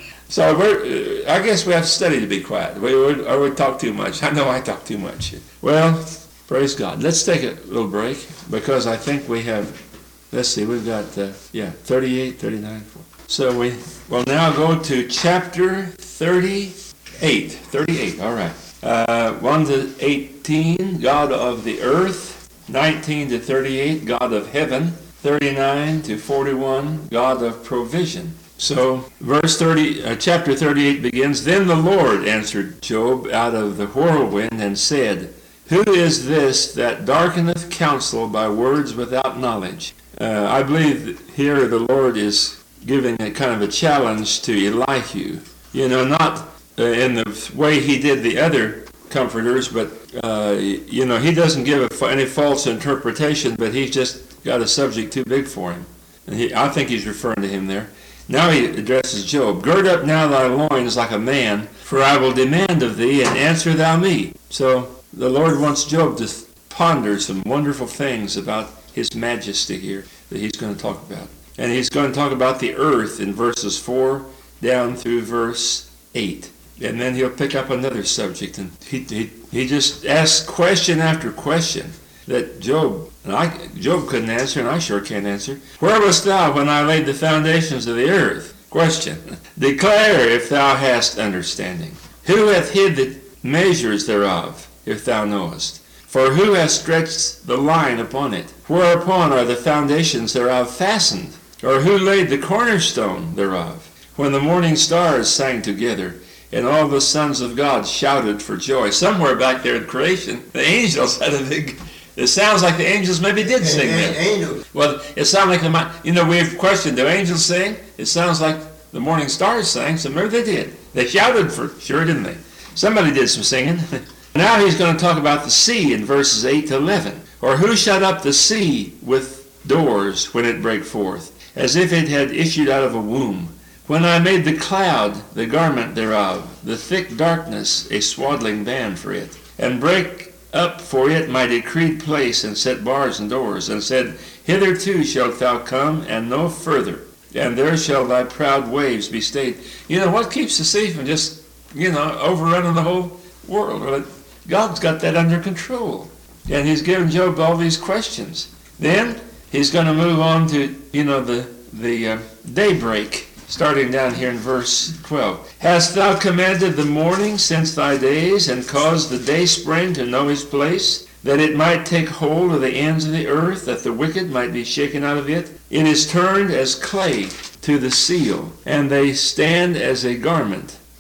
So we're, I guess we have to study to be quiet. We would, or we talk too much. I know I talk too much. Well, praise God. Let's take a little break, because I think we have. Let's see, we've got, uh, yeah, thirty-eight, thirty-nine. So we will now go to chapter thirty-eight. thirty-eight, all right. Uh, one to eighteen, God of the earth. nineteen to thirty-eight, God of heaven. thirty-nine to forty-one, God of provision. So verse thirty, uh, chapter thirty-eight begins, Then the Lord answered Job out of the whirlwind and said, Who is this that darkeneth counsel by words without knowledge? Uh, I believe here the Lord is giving a kind of a challenge to Elihu. You know, not uh, in the way he did the other comforters, but, uh, you know, he doesn't give a, any false interpretation, but he's just got a subject too big for him. And he, I think he's referring to him there. Now he addresses Job. Gird up now thy loins like a man, for I will demand of thee, and answer thou me. So the Lord wants Job to ponder some wonderful things about his majesty here that he's going to talk about. And he's going to talk about the earth in verses four down through verse eight. And then he'll pick up another subject. And he, he, he just asks question after question that Job, and I, Job couldn't answer, and I sure can't answer. Where wast thou when I laid the foundations of the earth? Question. Declare if thou hast understanding. Who hath hid the measures thereof, if thou knowest? For who hath stretched the line upon it? Whereupon are the foundations thereof fastened? Or who laid the cornerstone thereof? When the morning stars sang together, and all the sons of God shouted for joy. Somewhere back there in creation, the angels had a big... It sounds like the angels maybe did sing that. Angels. Well, it sounds like the... You know, we've questioned, do angels sing? It sounds like the morning stars sang, so maybe they did. They shouted for sure, didn't they? Somebody did some singing. Now he's going to talk about the sea in verses eight to eleven. Or who shut up the sea with doors when it brake forth, as if it had issued out of a womb? When I made the cloud the garment thereof, the thick darkness a swaddling band for it, and brake up for it my decreed place, and set bars and doors, and said, Hitherto shalt thou come, and no further, and there shall thy proud waves be stayed. You know, what keeps the sea from just, you know, overrunning the whole world? Well, God's got that under control. And he's given Job all these questions. Then he's going to move on to, you know, the, the uh, daybreak, starting down here in verse twelve. Hast thou commanded the morning since thy days, and caused the day spring to know his place, that it might take hold of the ends of the earth, that the wicked might be shaken out of it? It is turned as clay to the seal, and they stand as a garment,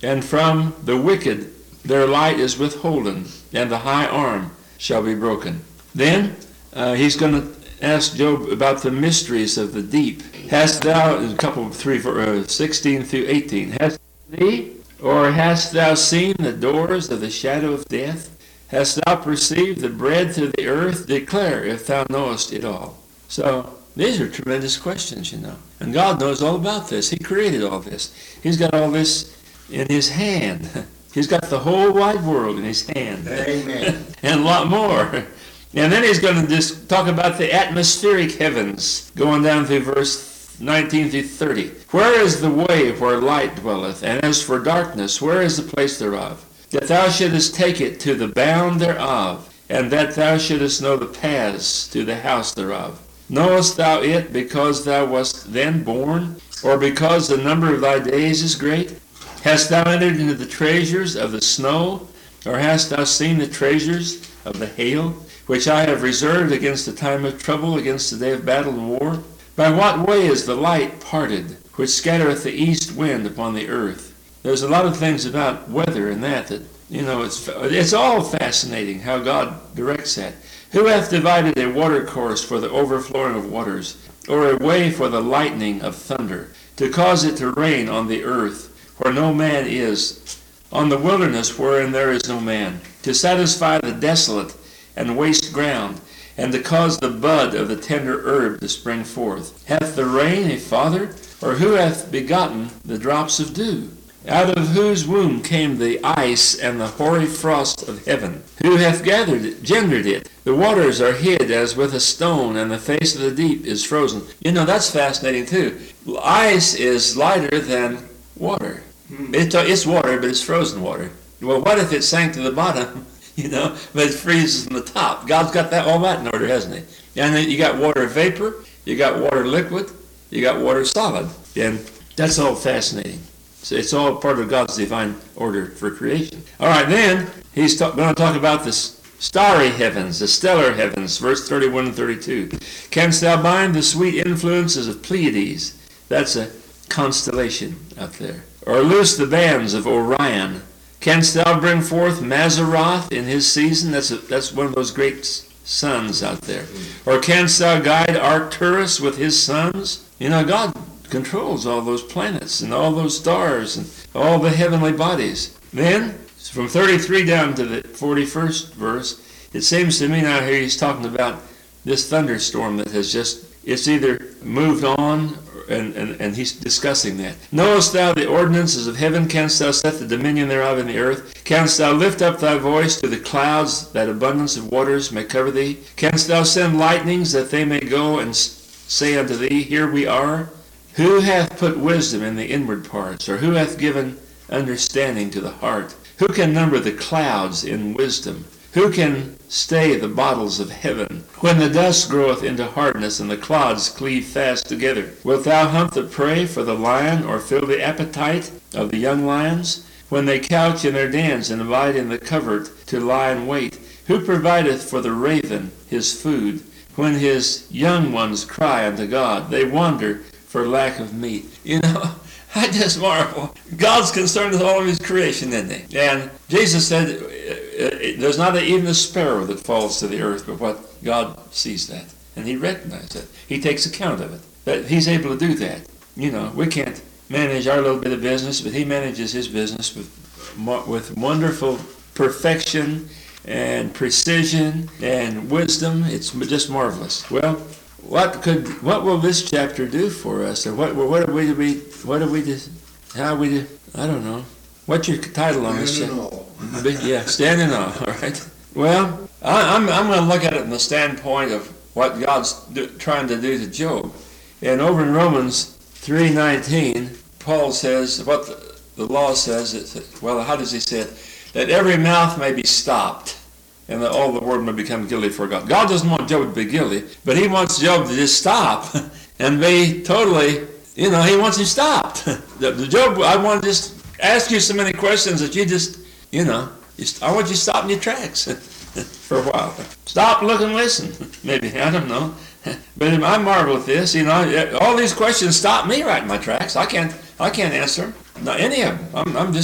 and from the wicked their light is withholden, and the high arm shall be broken. Then uh, he's going to ask Job about the mysteries of the deep. Hast thou, a couple of three, uh, sixteen through eighteen, hast thee, or hast thou seen the doors of the shadow of death? Hast thou perceived the breadth of the earth? Declare if thou knowest it all. So these are tremendous questions, you know. And God knows all about this. He created all this. He's got all this in his hand. He's got the whole wide world in his hand. Amen. And a lot more. And then he's going to just talk about the atmospheric heavens, going down through verse nineteen through thirty. Where is the way where light dwelleth? And as for darkness, where is the place thereof? That thou shouldest take it to the bound thereof, and that thou shouldest know the paths to the house thereof. Knowest thou it because thou wast then born, or because the number of thy days is great? Hast thou entered into the treasures of the snow, or hast thou seen the treasures of the hail, which I have reserved against the time of trouble, against the day of battle and war? By what way is the light parted, which scattereth the east wind upon the earth? There's a lot of things about weather and that that, you know, it's it's all fascinating how God directs that. Who hath divided a watercourse for the overflowing of waters, or a way for the lightning of thunder, to cause it to rain on the earth, where no man is, on the wilderness wherein there is no man, to satisfy the desolate and waste ground, and to cause the bud of the tender herb to spring forth? Hath the rain a father, or who hath begotten the drops of dew? Out of whose womb came the ice and the hoary frost of heaven? Who hath gathered it, gendered it? The waters are hid as with a stone, and the face of the deep is frozen. You know, that's fascinating too. Ice is lighter than water. It's, it's water, but it's frozen water. Well, what if it sank to the bottom, you know, but it freezes from the top? God's got that all that in order, hasn't he? And then you got water vapor, you got water liquid, you got water solid. And that's all fascinating. So it's all part of God's divine order for creation. All right, then he's ta- going to talk about the starry heavens, the stellar heavens, verse thirty-one and thirty-two. Canst thou bind the sweet influences of Pleiades? That's a constellation out there. Or loose the bands of Orion? Canst thou bring forth Mazzaroth in his season? That's a, that's one of those great suns out there. Or canst thou guide Arcturus with his sons? You know, God controls all those planets and all those stars and all the heavenly bodies. Then, from thirty-three down to the forty-first verse, it seems to me now here he's talking about this thunderstorm that has just, it's either moved on, and, and, and he's discussing that. Knowest thou the ordinances of heaven? Canst thou set the dominion thereof in the earth? Canst thou lift up thy voice to the clouds, that abundance of waters may cover thee? Canst thou send lightnings, that they may go and say unto thee, Here we are? Who hath put wisdom in the inward parts, or who hath given understanding to the heart? Who can number the clouds in wisdom? Who can stay the bottles of heaven? When the dust groweth into hardness, and the clods cleave fast together, wilt thou hunt the prey for the lion, or fill the appetite of the young lions? When they couch in their dens, and abide in the covert to lie in wait, who provideth for the raven his food? When his young ones cry unto God, they wander for lack of meat. You know, I just marvel. God's concerned with all of his creation, isn't he? And Jesus said, there's not even a sparrow that falls to the earth, but what God sees that. And he recognizes it. He takes account of it. That he's able to do that. You know, we can't manage our little bit of business, but he manages his business with, with wonderful perfection and precision and wisdom. It's just marvelous. Well, What could what will this chapter do for us, or what what are we to be? What are we to? How are we to? I don't know. What's your title on this chapter? Yeah, stand in awe. All right. Well, I, I'm I'm going to look at it from the standpoint of what God's do, trying to do to Job. And over in Romans three nineteen, Paul says what the, the law says. It, well, how does he say it? That every mouth may be stopped, and that all the world may become guilty for God. God doesn't want Job to be guilty, but he wants Job to just stop and be totally, you know, he wants him stopped. the, the Job, I want to just ask you so many questions that you just, you know, you, I want you to stop in your tracks for a while. Stop, look, and listen. Maybe, I don't know. But I marvel at this, you know, all these questions stop me right in my tracks. I can't, I can't answer them. Not any of them. I'm, I'm just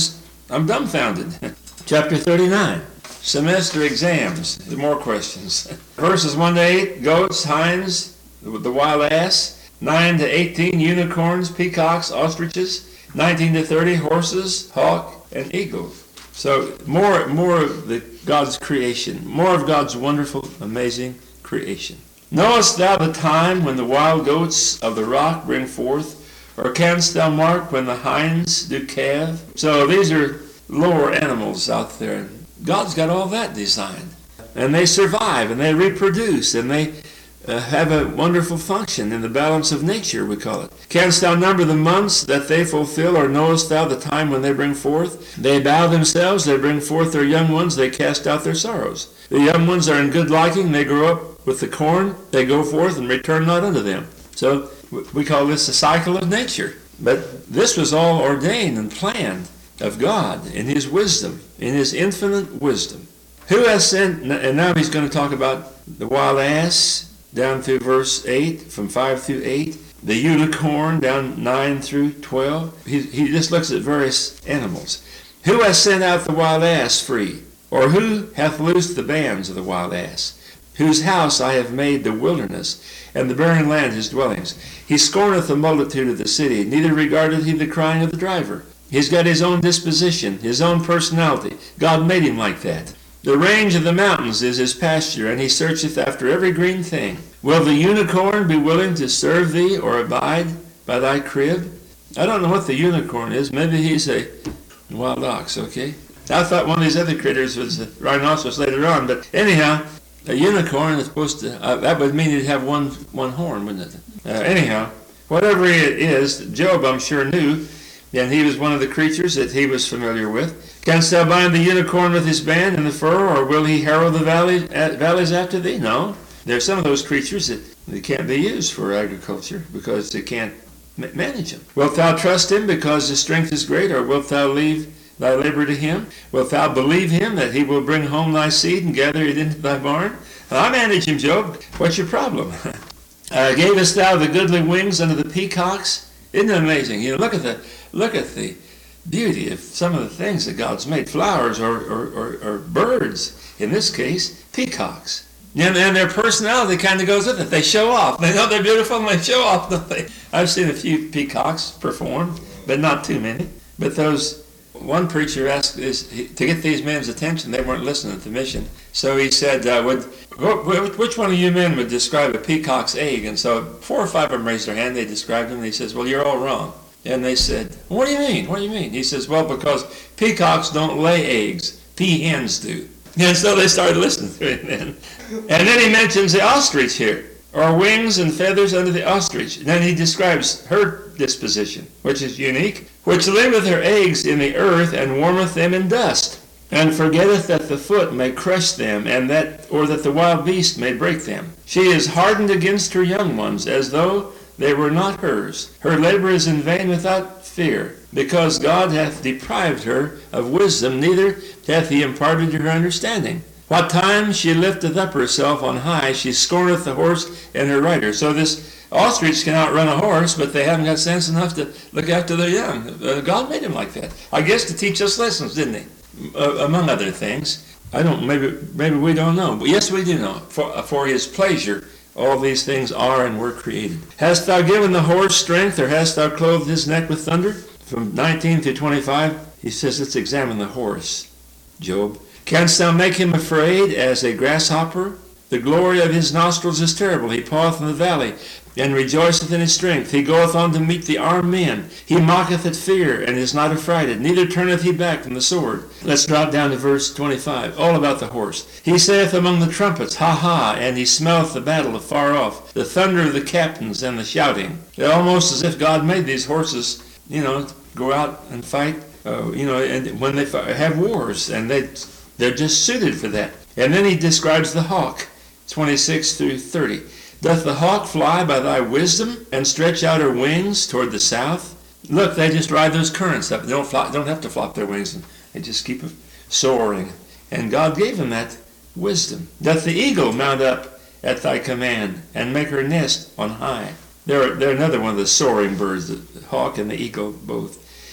I'm dumbfounded. Chapter thirty-nine. Semester exams. More questions. Verses one to eight, goats, hinds, the wild ass. nine to eighteen, unicorns, peacocks, ostriches. nineteen to thirty, horses, hawk, and eagle. So more, more of the God's creation. More of God's wonderful, amazing creation. Knowest thou the time when the wild goats of the rock bring forth? Or canst thou mark when the hinds do calve? So these are lower animals out there. God's got all that designed. And they survive, and they reproduce, and they uh, have a wonderful function in the balance of nature, we call it. Canst thou number the months that they fulfill, or knowest thou the time when they bring forth? They bow themselves, they bring forth their young ones, they cast out their sorrows. The young ones are in good liking, they grow up with the corn, they go forth and return not unto them. So we call this the cycle of nature. But this was all ordained and planned of God in his wisdom, in his infinite wisdom. Who has sent, and now he's going to talk about the wild ass down through verse eight, from five through eight, the unicorn down nine through twelve. He, he just looks at various animals. Who has sent out the wild ass free? Or who hath loosed the bands of the wild ass? Whose house I have made the wilderness, and the barren land his dwellings. He scorneth the multitude of the city, neither regardeth he the crying of the driver. He's got his own disposition, his own personality. God made him like that. The range of the mountains is his pasture, and he searcheth after every green thing. Will the unicorn be willing to serve thee, or abide by thy crib? I don't know what the unicorn is. Maybe he's a wild ox, okay? I thought one of these other critters was a rhinoceros later on, but anyhow, a unicorn is supposed to, uh, that would mean it'd have one, one horn, wouldn't it? Uh, anyhow, whatever it is, Job, I'm sure, knew, and he was one of the creatures that he was familiar with. Canst thou bind the unicorn with his band in the fur, or will he harrow the valley, uh, valleys after thee? No. There are some of those creatures that they can't be used for agriculture because they can't ma- manage them. Wilt thou trust him because his strength is great, or wilt thou leave thy labor to him? Wilt thou believe him that he will bring home thy seed and gather it into thy barn? Well, I manage him, Job. What's your problem? uh, gavest thou the goodly wings unto the peacocks? Isn't it amazing? You know, look at the look at the beauty of some of the things that God's made. Flowers or, or, or, or birds, in this case, peacocks. And, and their personality kind of goes with it. They show off. They know they're beautiful and they show off, don't they? I've seen a few peacocks perform, but not too many. But those, one preacher asked is, to get these men's attention, they weren't listening to the mission. So he said, uh, would, which one of you men would describe a peacock's egg? And so four or five of them raised their hand. They described them. And he says, well, you're all wrong. And they said, what do you mean? What do you mean? He says, well, because peacocks don't lay eggs. Peahens do. And so they started listening to him then. And then he mentions the ostrich here, or wings and feathers under the ostrich. And then he describes her disposition, which is unique, which liveth her eggs in the earth and warmeth them in dust, and forgetteth that the foot may crush them, and that or that the wild beast may break them. She is hardened against her young ones, as though they were not hers. Her labor is in vain without fear, because God hath deprived her of wisdom, neither hath he imparted her understanding. What time she lifteth up herself on high, she scorneth the horse and her rider. So this ostrich can outrun a horse, but they haven't got sense enough to look after their young. Uh, God made him like that. I guess to teach us lessons, didn't he? Uh, among other things. I don't, maybe maybe we don't know. But yes, we do know. For, for his pleasure, all these things are and were created. Hast thou given the horse strength, or hast thou clothed his neck with thunder? From nineteen to twenty-five, he says, let's examine the horse, Job. Canst thou make him afraid as a grasshopper? The glory of his nostrils is terrible. He paweth in the valley, and rejoiceth in his strength. He goeth on to meet the armed men. He mocketh at fear, and is not affrighted. Neither turneth he back from the sword. Let's drop down to verse twenty-five, all about the horse. He saith among the trumpets, ha ha, and he smelleth the battle afar off, the thunder of the captains and the shouting. They're almost as if God made these horses, you know, go out and fight, uh, you know, and when they have wars, and they... They're just suited for that. And then he describes the hawk, twenty-six through thirty. Doth the hawk fly by thy wisdom, and stretch out her wings toward the south? Look, they just ride those currents up. They don't, fly, don't have to flop their wings, and they just keep soaring. And God gave them that wisdom. Doth the eagle mount up at thy command, and make her nest on high? They're, they're another one of the soaring birds, the hawk and the eagle both.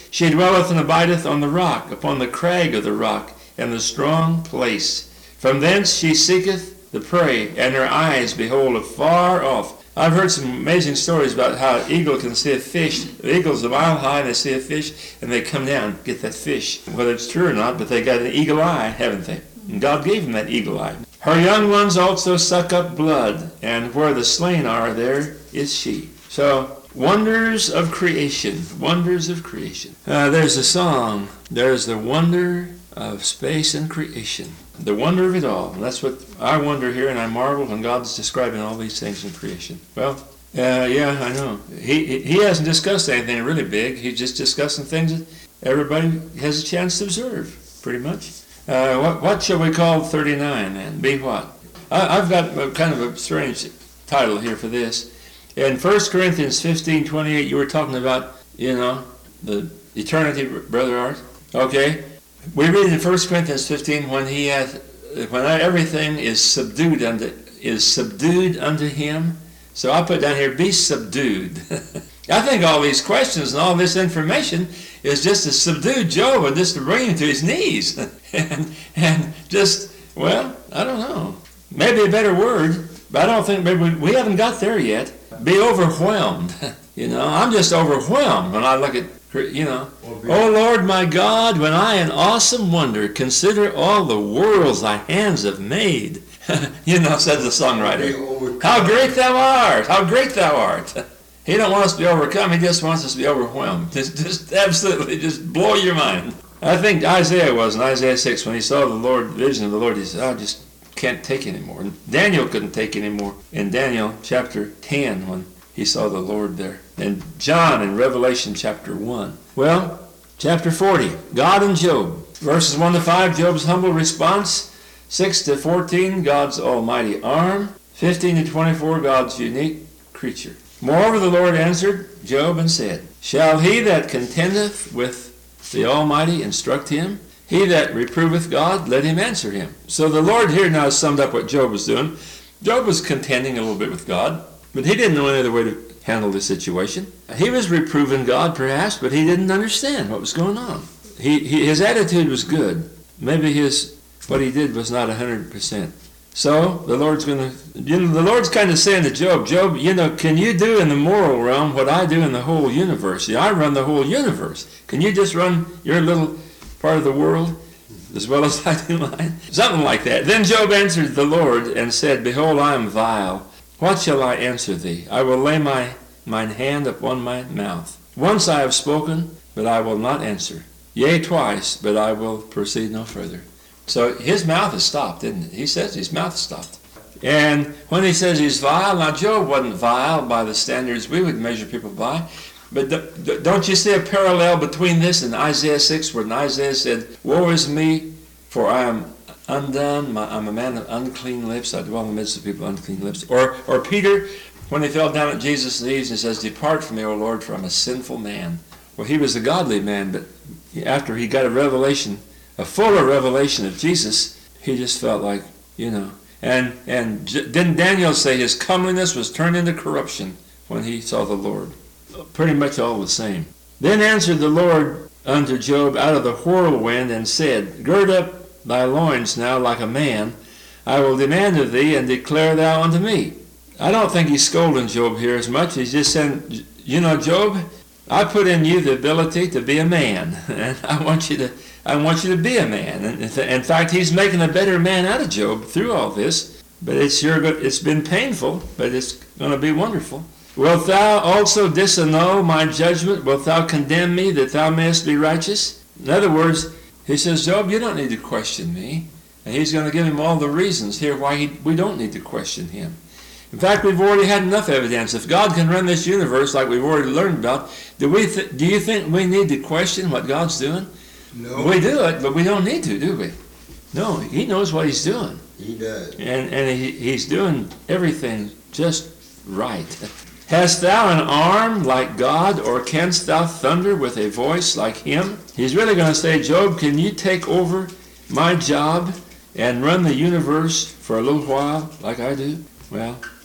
She dwelleth and abideth on the rock, upon the crag of the rock, and the strong place. From thence she seeketh the prey, and her eyes behold afar off. I've heard some amazing stories about how an eagle can see a fish. The eagle's a mile high, and they see a fish, and they come down and get that fish. Whether it's true or not, but they got an eagle eye, haven't they? And God gave them that eagle eye. Her young ones also suck up blood, and where the slain are, there is she. So, wonders of creation, wonders of creation. Uh, there's a song, there's the wonder of space and creation. The wonder of it all. And that's what I wonder here, and I marvel when God's describing all these things in creation. Well, uh, yeah, I know. He he hasn't discussed anything really big. He's just discussing things that everybody has a chance to observe, pretty much. Uh, what what shall we call thirty-nine then? Be what? I, I've got a, kind of a strange title here for this. In First Corinthians fifteen twenty-eight, you were talking about, you know, the eternity, Brother Art. Okay. We read in First Corinthians fifteen, when he hath, when everything is subdued unto, is subdued unto him. So I put down here, be subdued. I think all these questions and all this information is just to subdue Job and just to bring him to his knees. and, and just, well, I don't know. Maybe a better word, but I don't think, maybe we, we haven't got there yet. Be overwhelmed. You know, I'm just overwhelmed when I look at, you know, O Lord my God, when I in awesome wonder consider all the worlds thy hands have made. You know, says the songwriter. How great thou art! How great thou art! He don't want us to be overcome, he just wants us to be overwhelmed. Just, just absolutely, just blow your mind. I think Isaiah was in Isaiah six, when he saw the Lord, vision of the Lord, he said, I just can't take anymore. And Daniel couldn't take anymore in Daniel chapter ten, when he saw the Lord there. And John in Revelation chapter one. Well, chapter forty, God and Job. Verses one to five, Job's humble response. six to fourteen, God's almighty arm. fifteen to twenty-four, God's unique creature. Moreover, the Lord answered Job and said, Shall he that contendeth with the Almighty instruct him? He that reproveth God, let him answer him. So the Lord here now summed up what Job was doing. Job was contending a little bit with God, but he didn't know any other way to handle the situation. He was reproving God perhaps, but he didn't understand what was going on. He, he his attitude was good. Maybe his what he did was not one hundred percent. So the Lord's going to, you know, the Lord's kind of saying to Job, Job, you know, can you do in the moral realm what I do in the whole universe? Yeah, I run the whole universe. Can you just run your little part of the world as well as I do mine? Something like that. Then Job answered the Lord and said, Behold, I am vile. What shall I answer thee? I will lay my mine hand upon my mouth. Once I have spoken, but I will not answer. Yea, twice, but I will proceed no further. So his mouth is stopped, isn't it? He says his mouth is stopped. And when he says he's vile, now Job wasn't vile by the standards we would measure people by. But don't you see a parallel between this and Isaiah six, where Isaiah said, Woe is me, for I am undone, I'm a man of unclean lips, I dwell in the midst of people of unclean lips. Or, or Peter, when he fell down at Jesus' knees and says, Depart from me, O Lord, for I'm a sinful man. Well, he was a godly man, but after he got a revelation, a fuller revelation of Jesus, he just felt like, you know. And and didn't Daniel say his comeliness was turned into corruption when he saw the Lord? Pretty much all the same. Then answered the Lord unto Job out of the whirlwind and said, Gird up thy loins now like a man. I will demand of thee, and declare thou unto me. I don't think he's scolding Job here as much. He's just saying, you know, Job, I put in you the ability to be a man, and I want you to I want you to be a man. And in fact, he's making a better man out of Job through all this. But it's sure it's been painful, but it's going to be wonderful. Wilt thou also disannul my judgment? Wilt thou condemn me that thou mayest be righteous? In other words, he says, Job, you don't need to question me. And he's going to give him all the reasons here why he, we don't need to question him. In fact, we've already had enough evidence. If God can run this universe like we've already learned about, do we th- do you think we need to question what God's doing? No. We do it, but we don't need to, do we? No, he knows what he's doing. He does. And, and he, he's doing everything just right. Hast thou an arm like God, or canst thou thunder with a voice like him? He's really going to say, Job, can you take over my job and run the universe for a little while like I do? Well,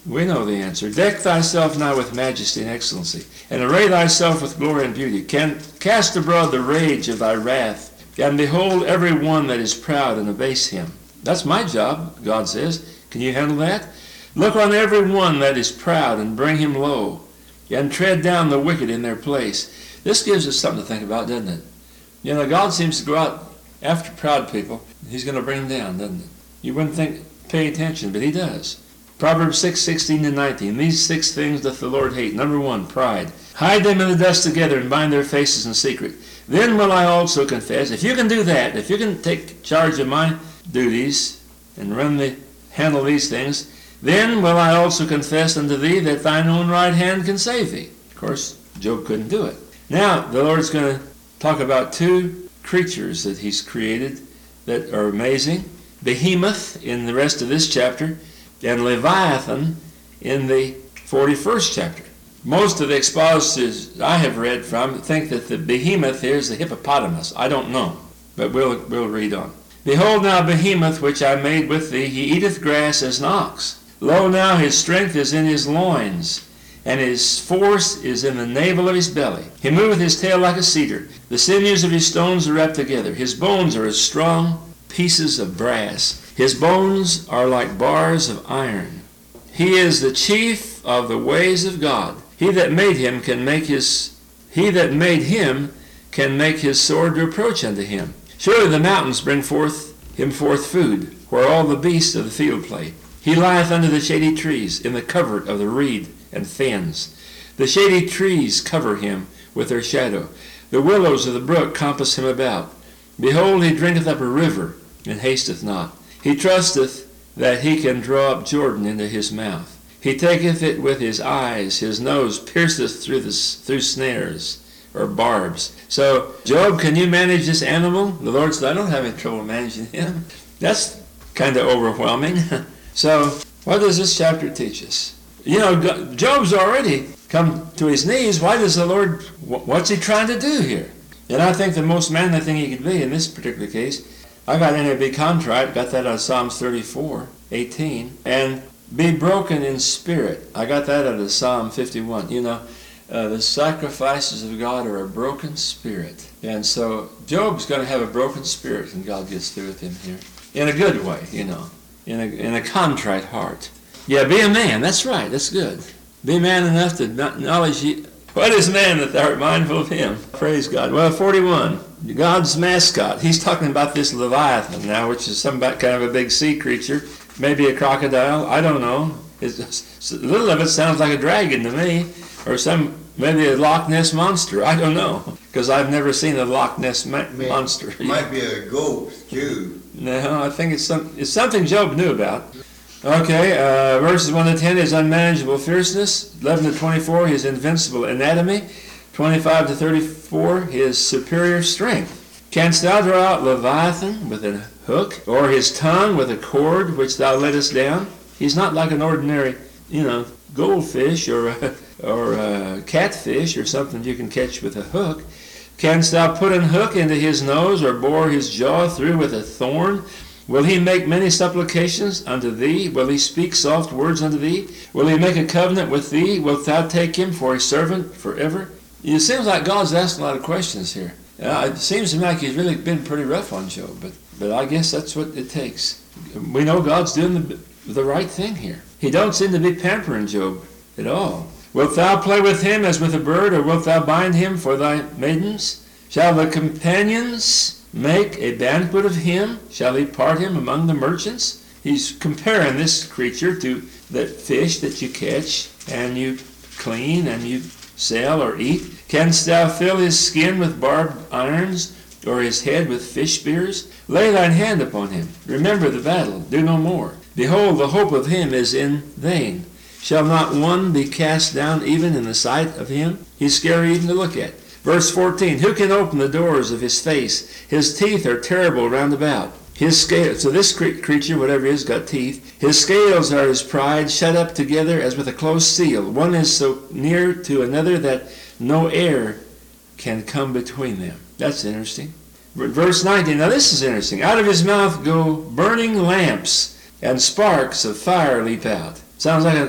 We know the answer. Deck thyself now with majesty and excellency, and array thyself with glory and beauty. Can cast abroad the rage of thy wrath, and behold every one that is proud and abase him. That's my job, God says. Can you handle that? Look on every one that is proud and bring him low, and tread down the wicked in their place. This gives us something to think about, doesn't it? You know, God seems to go out after proud people. He's going to bring them down, doesn't it? You wouldn't think, pay attention, but he does. Proverbs six, sixteen and nineteen. These six things doth the Lord hate. Number one, pride. Hide them in the dust together and bind their faces in secret. Then will I also confess. If you can do that, if you can take charge of my duties and run the handle these things, then will I also confess unto thee that thine own right hand can save thee. Of course, Job couldn't do it. Now, the Lord's going to talk about two creatures that he's created that are amazing. Behemoth in the rest of this chapter, and Leviathan in the forty-first chapter. Most of the expositors I have read from think that the behemoth here is the hippopotamus. I don't know, but we'll, we'll read on. Behold now behemoth which I made with thee, he eateth grass as an ox. Lo now his strength is in his loins, and his force is in the navel of his belly. He moveth his tail like a cedar. The sinews of his stones are wrapped together. His bones are as strong pieces of brass. His bones are like bars of iron. He is the chief of the ways of God. He that made him can make his he that made him can make his sword to approach unto him. Surely the mountains bring forth him forth food, where all the beasts of the field play. He lieth under the shady trees, in the covert of the reed and fens. The shady trees cover him with their shadow. The willows of the brook compass him about. Behold, he drinketh up a river, and hasteth not. He trusteth that he can draw up Jordan into his mouth. He taketh it with his eyes. His nose pierceth through the through snares or barbs. So, Job, can you manage this animal? The Lord said, I don't have any trouble managing him. That's kind of overwhelming. So, what does this chapter teach us? You know, Job's already come to his knees. Why does the Lord, what's he trying to do here? And I think the most manly thing he could be in this particular case, I got in here, be contrite, got that out of Psalms thirty-four, eighteen, and be broken in spirit. I got that out of Psalm fifty-one. You know, uh, the sacrifices of God are a broken spirit. And so Job's going to have a broken spirit when God gets through with him here. In a good way, you know, in a, in a contrite heart. Yeah, be a man. That's right. That's good. Be man enough to acknowledge ye. What is man that thou art mindful of him? Praise God. Well, forty-one, God's mascot. He's talking about this Leviathan now, which is some kind of a big sea creature. Maybe a crocodile. I don't know. It's, a little of it sounds like a dragon to me, or some maybe a Loch Ness monster. I don't know, because I've never seen a Loch Ness ma- May, monster. It might be a ghost too. No, I think it's some. It's something Job knew about. Okay, uh, verses one to ten, his unmanageable fierceness. eleven to twenty-four, his invincible anatomy. twenty-five to thirty-four, his superior strength. Canst thou draw out Leviathan with a hook, or his tongue with a cord which thou lettest down? He's not like an ordinary, you know, goldfish or a, or a catfish or something you can catch with a hook. Canst thou put an hook into his nose, or bore his jaw through with a thorn? Will he make many supplications unto thee? Will he speak soft words unto thee? Will he make a covenant with thee? Wilt thou take him for a servant forever? It seems like God's asking a lot of questions here. Uh, it seems to me like he's really been pretty rough on Job, but, but I guess that's what it takes. We know God's doing the, the right thing here. He don't seem to be pampering Job at all. Wilt thou play with him as with a bird, or wilt thou bind him for thy maidens? Shall the companions make a banquet of him? Shall he part him among the merchants? He's comparing this creature to that fish that you catch and you clean and you sell or eat. Canst thou fill his skin with barbed irons, or his head with fish spears? Lay thine hand upon him. Remember the battle. Do no more. Behold, the hope of him is in vain. Shall not one be cast down even in the sight of him? He's scary even to look at. Verse fourteen, who can open the doors of his face? His teeth are terrible round about. His scales, so this cre- creature, whatever he is, got teeth. His scales are his pride, shut up together as with a close seal. One is so near to another that no air can come between them. That's interesting. Verse nineteen, now this is interesting. Out of his mouth go burning lamps, and sparks of fire leap out. Sounds like a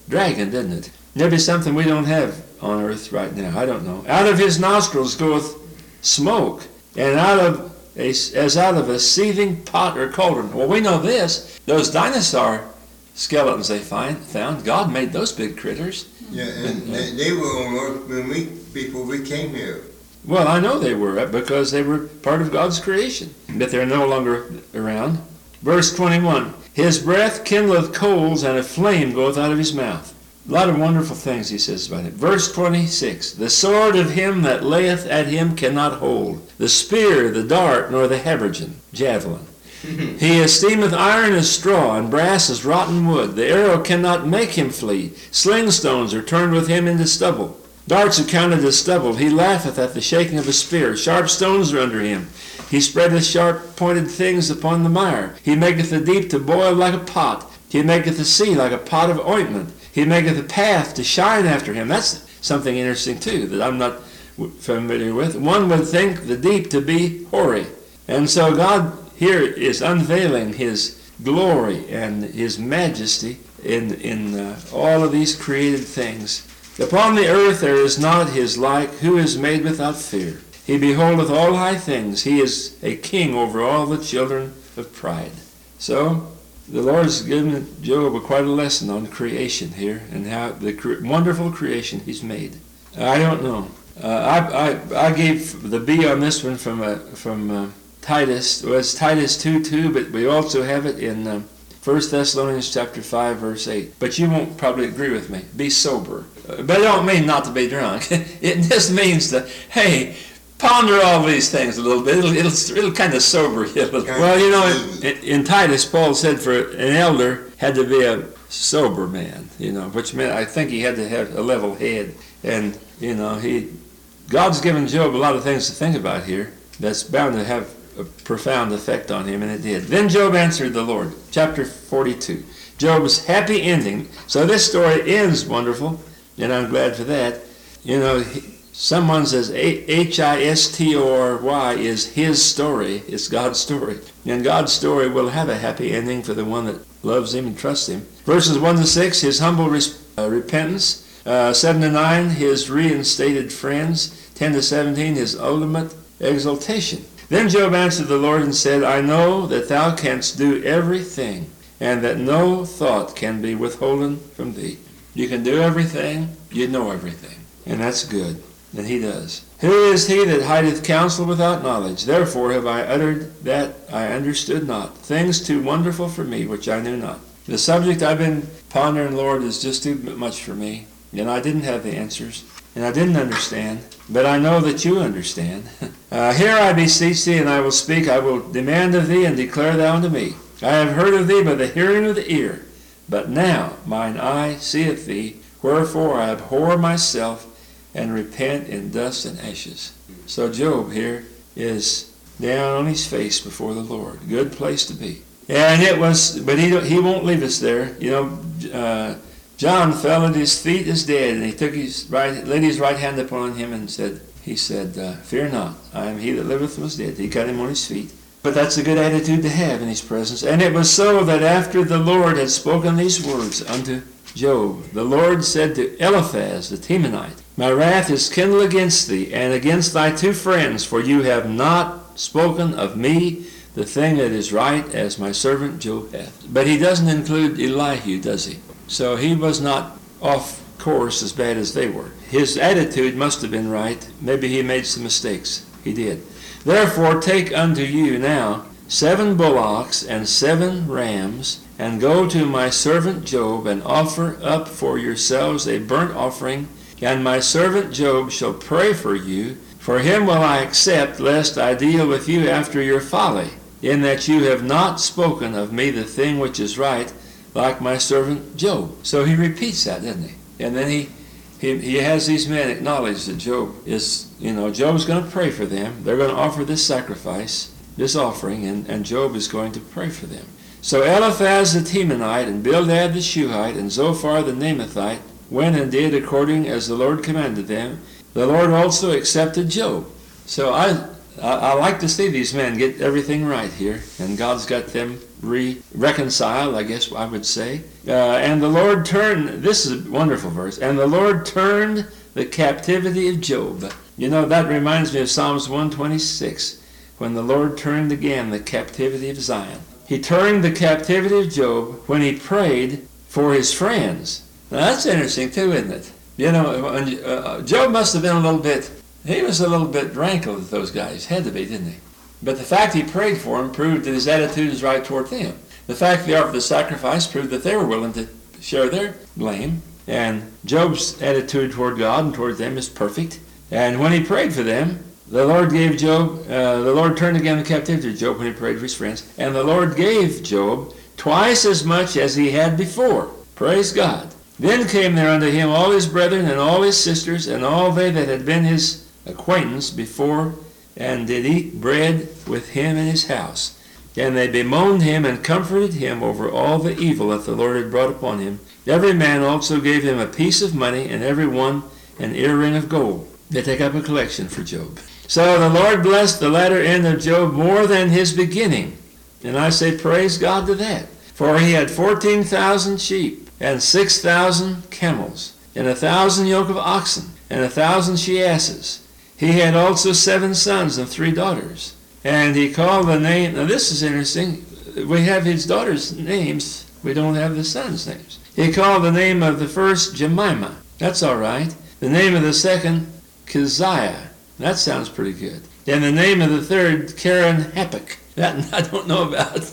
dragon, didn't it? Maybe something we don't have on earth right now. I don't know. Out of his nostrils goeth smoke, and out of a, as out of a seething pot or cauldron. Well, we know this. Those dinosaur skeletons they find found, God made those big critters. Yeah, and they, they were on earth when we, before we came here. Well, I know they were, because they were part of God's creation, but they're no longer around. Verse twenty-one, his breath kindleth coals, and a flame goeth out of his mouth. A lot of wonderful things he says about it. Verse twenty-six, the sword of him that layeth at him cannot hold, the spear, the dart, nor the habergeon, javelin. He esteemeth iron as straw, and brass as rotten wood. The arrow cannot make him flee. Sling stones are turned with him into stubble. Darts are counted as stubble. He laugheth at the shaking of a spear. Sharp stones are under him. He spreadeth sharp pointed things upon the mire. He maketh the deep to boil like a pot. He maketh the sea like a pot of ointment. He maketh the path to shine after him. That's something interesting too that I'm not familiar with. One would think the deep to be hoary. And so God here is unveiling his glory and his majesty in, in uh, all of these created things. Upon the earth there is not his like, who is made without fear. He beholdeth all high things. He is a king over all the children of pride. So the Lord's given Job quite a lesson on creation here and how the cre- wonderful creation he's made. I don't know. Uh, I, I I gave the B on this one from uh, from uh, Titus. Well, it's Titus two two, but we also have it in uh, First Thessalonians chapter five, verse eight. But you won't probably agree with me. Be sober. Uh, but it don't mean not to be drunk. It just means that, hey, ponder all these things a little bit. It'll, it'll, it'll kind of sober you a little. Well, you know, in, in Titus, Paul said for an elder had to be a sober man, you know, which meant I think he had to have a level head. And, you know, he God's given Job a lot of things to think about here that's bound to have a profound effect on him, and it did. Then Job answered the Lord, chapter forty-two. Job's happy ending. So this story ends wonderful, and I'm glad for that. You know, he, someone says H I S T O R Y is his story. It's God's story. And God's story will have a happy ending for the one that loves him and trusts him. Verses one to six, his humble res- uh, repentance. Uh, seven to nine, his reinstated friends. ten to seventeen, his ultimate exaltation. Then Job answered the Lord and said, I know that thou canst do everything, and that no thought can be withholden from thee. You can do everything, you know everything. And that's good. And he does. Who is he that hideth counsel without knowledge? Therefore have I uttered that I understood not, things too wonderful for me, which I knew not. The subject I've been pondering, Lord, is just too much for me. And I didn't have the answers. And I didn't understand. But I know that you understand. uh, Hear, I beseech thee, and I will speak. I will demand of thee, and declare thou unto me. I have heard of thee by the hearing of the ear. But now mine eye seeth thee. Wherefore I abhor myself, and repent in dust and ashes. So Job here is down on his face before the Lord. Good place to be. And it was, but he he won't leave us there. You know, uh, John fell at his feet as dead, and he took his right, laid his right hand upon him, and said, he said, uh, fear not, I am he that liveth and was dead. He got him on his feet. But that's a good attitude to have in his presence. And it was so that after the Lord had spoken these words unto Job, the Lord said to Eliphaz the Temanite, my wrath is kindled against thee, and against thy two friends, for you have not spoken of me the thing that is right, as my servant Job hath. But he doesn't include Elihu, does he? So he was not off course as bad as they were. His attitude must have been right. Maybe he made some mistakes. He did. Therefore take unto you now seven bullocks and seven rams, and go to my servant Job, and offer up for yourselves a burnt offering, and my servant Job shall pray for you. For him will I accept, lest I deal with you after your folly, in that you have not spoken of me the thing which is right, like my servant Job. So he repeats that, doesn't he? And then he he, he has these men acknowledge that Job is, you know, Job's going to pray for them. They're going to offer this sacrifice, this offering, and, and Job is going to pray for them. So Eliphaz the Temanite, and Bildad the Shuhite, and Zophar the Naamathite went and did according as the Lord commanded them. The Lord also accepted Job. So I I, I like to see these men get everything right here, and God's got them re reconciled, I guess I would say. Uh, and the Lord turned, this is a wonderful verse, and the Lord turned the captivity of Job. You know, that reminds me of Psalms one twenty-six, when the Lord turned again the captivity of Zion. He turned the captivity of Job when he prayed for his friends. Now that's interesting too, isn't it? You know, uh, Job must have been a little bit, he was a little bit rankled with those guys. Had to be, didn't he? But the fact he prayed for them proved that his attitude was right toward them. The fact they offered the sacrifice proved that they were willing to share their blame. And Job's attitude toward God and toward them is perfect. And when he prayed for them, the Lord gave Job, uh, the Lord turned again the captivity of Job when he prayed for his friends. And the Lord gave Job twice as much as he had before. Praise God. Then came there unto him all his brethren and all his sisters and all they that had been his acquaintance before, and did eat bread with him in his house. And they bemoaned him and comforted him over all the evil that the Lord had brought upon him. Every man also gave him a piece of money, and every one an earring of gold. They take up a collection for Job. So the Lord blessed the latter end of Job more than his beginning. And I say praise God to that. For he had fourteen thousand sheep, and six thousand camels, and a thousand yoke of oxen, and a thousand she-asses. He had also seven sons and three daughters. And he called the name, now this is interesting, we have his daughters' names, we don't have the sons' names. He called the name of the first Jemimah, that's all right. The name of the second, Keziah, that sounds pretty good. And the name of the third, Karen Happuch, that I don't know about.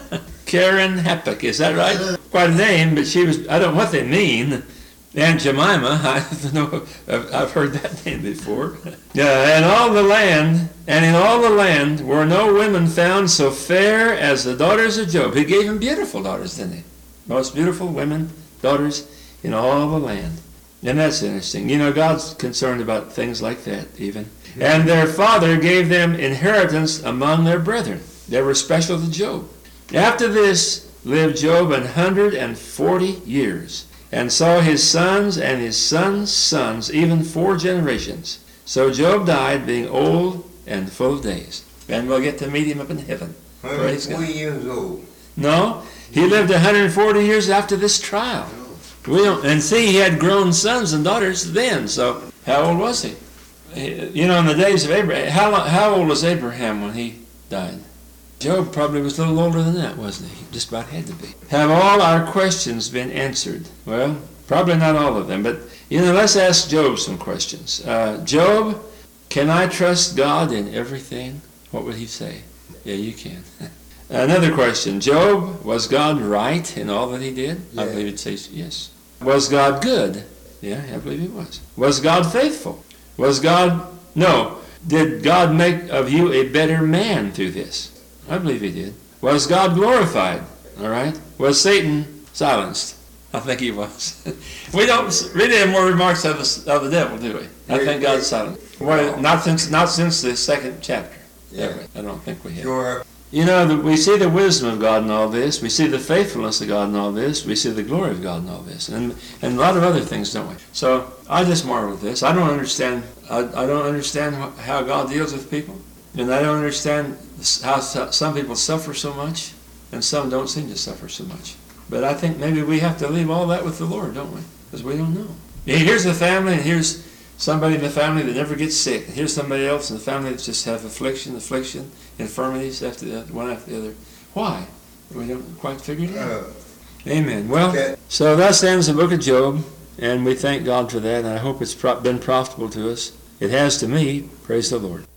Karen Happuch, is that right? Quite a name, but she was, I don't know what they mean. And Jemimah, I don't know, I've heard that name before. Yeah, and all the land, and in all the land were no women found so fair as the daughters of Job. He gave him beautiful daughters, didn't he? Most beautiful women, daughters in all the land. And that's interesting. You know, God's concerned about things like that even. And their father gave them inheritance among their brethren. They were special to Job. After this lived Job an hundred and forty years, and saw his sons and his sons' sons, even four generations. So Job died, being old and full of days. And we'll get to meet him up in heaven. Praise God. one hundred forty years old. No, he lived one hundred forty years after this trial. We don't, and see, he had grown sons and daughters then. So how old was he? You know, in the days of Abraham, how, long, how old was Abraham when he died? Job probably was a little older than that, wasn't he? He just about had to be. Have all our questions been answered? Well, probably not all of them, but, you know, let's ask Job some questions. Uh, Job, can I trust God in everything? What would he say? Yeah, you can. Another question. Job, was God right in all that he did? Yeah. I believe he'd say yes. Was God good? Yeah, I believe he was. Was God faithful? Was God, no, did God make of you a better man through this? I believe he did. Was God glorified? All right. Was Satan silenced? I think he was. We don't really have more remarks of the, of the devil, do we? I think God's silent. Well, not since not since the second chapter. Yeah. I don't think we have. Sure. You know, the, we see the wisdom of God in all this. We see the faithfulness of God in all this. We see the glory of God in all this. And, and a lot of other things, don't we? So I just marvel at this. I don't understand. I, I don't understand how God deals with people. And I don't understand how some people suffer so much and some don't seem to suffer so much. But I think maybe we have to leave all that with the Lord, don't we? Because we don't know. Here's a family, and here's somebody in the family that never gets sick. And here's somebody else in the family that just have affliction, affliction, infirmities after the other, one after the other. Why? We don't quite figure it out. Uh, Amen. Well, okay. So thus ends the book of Job, and we thank God for that, and I hope it's been profitable to us. It has to me. Praise the Lord.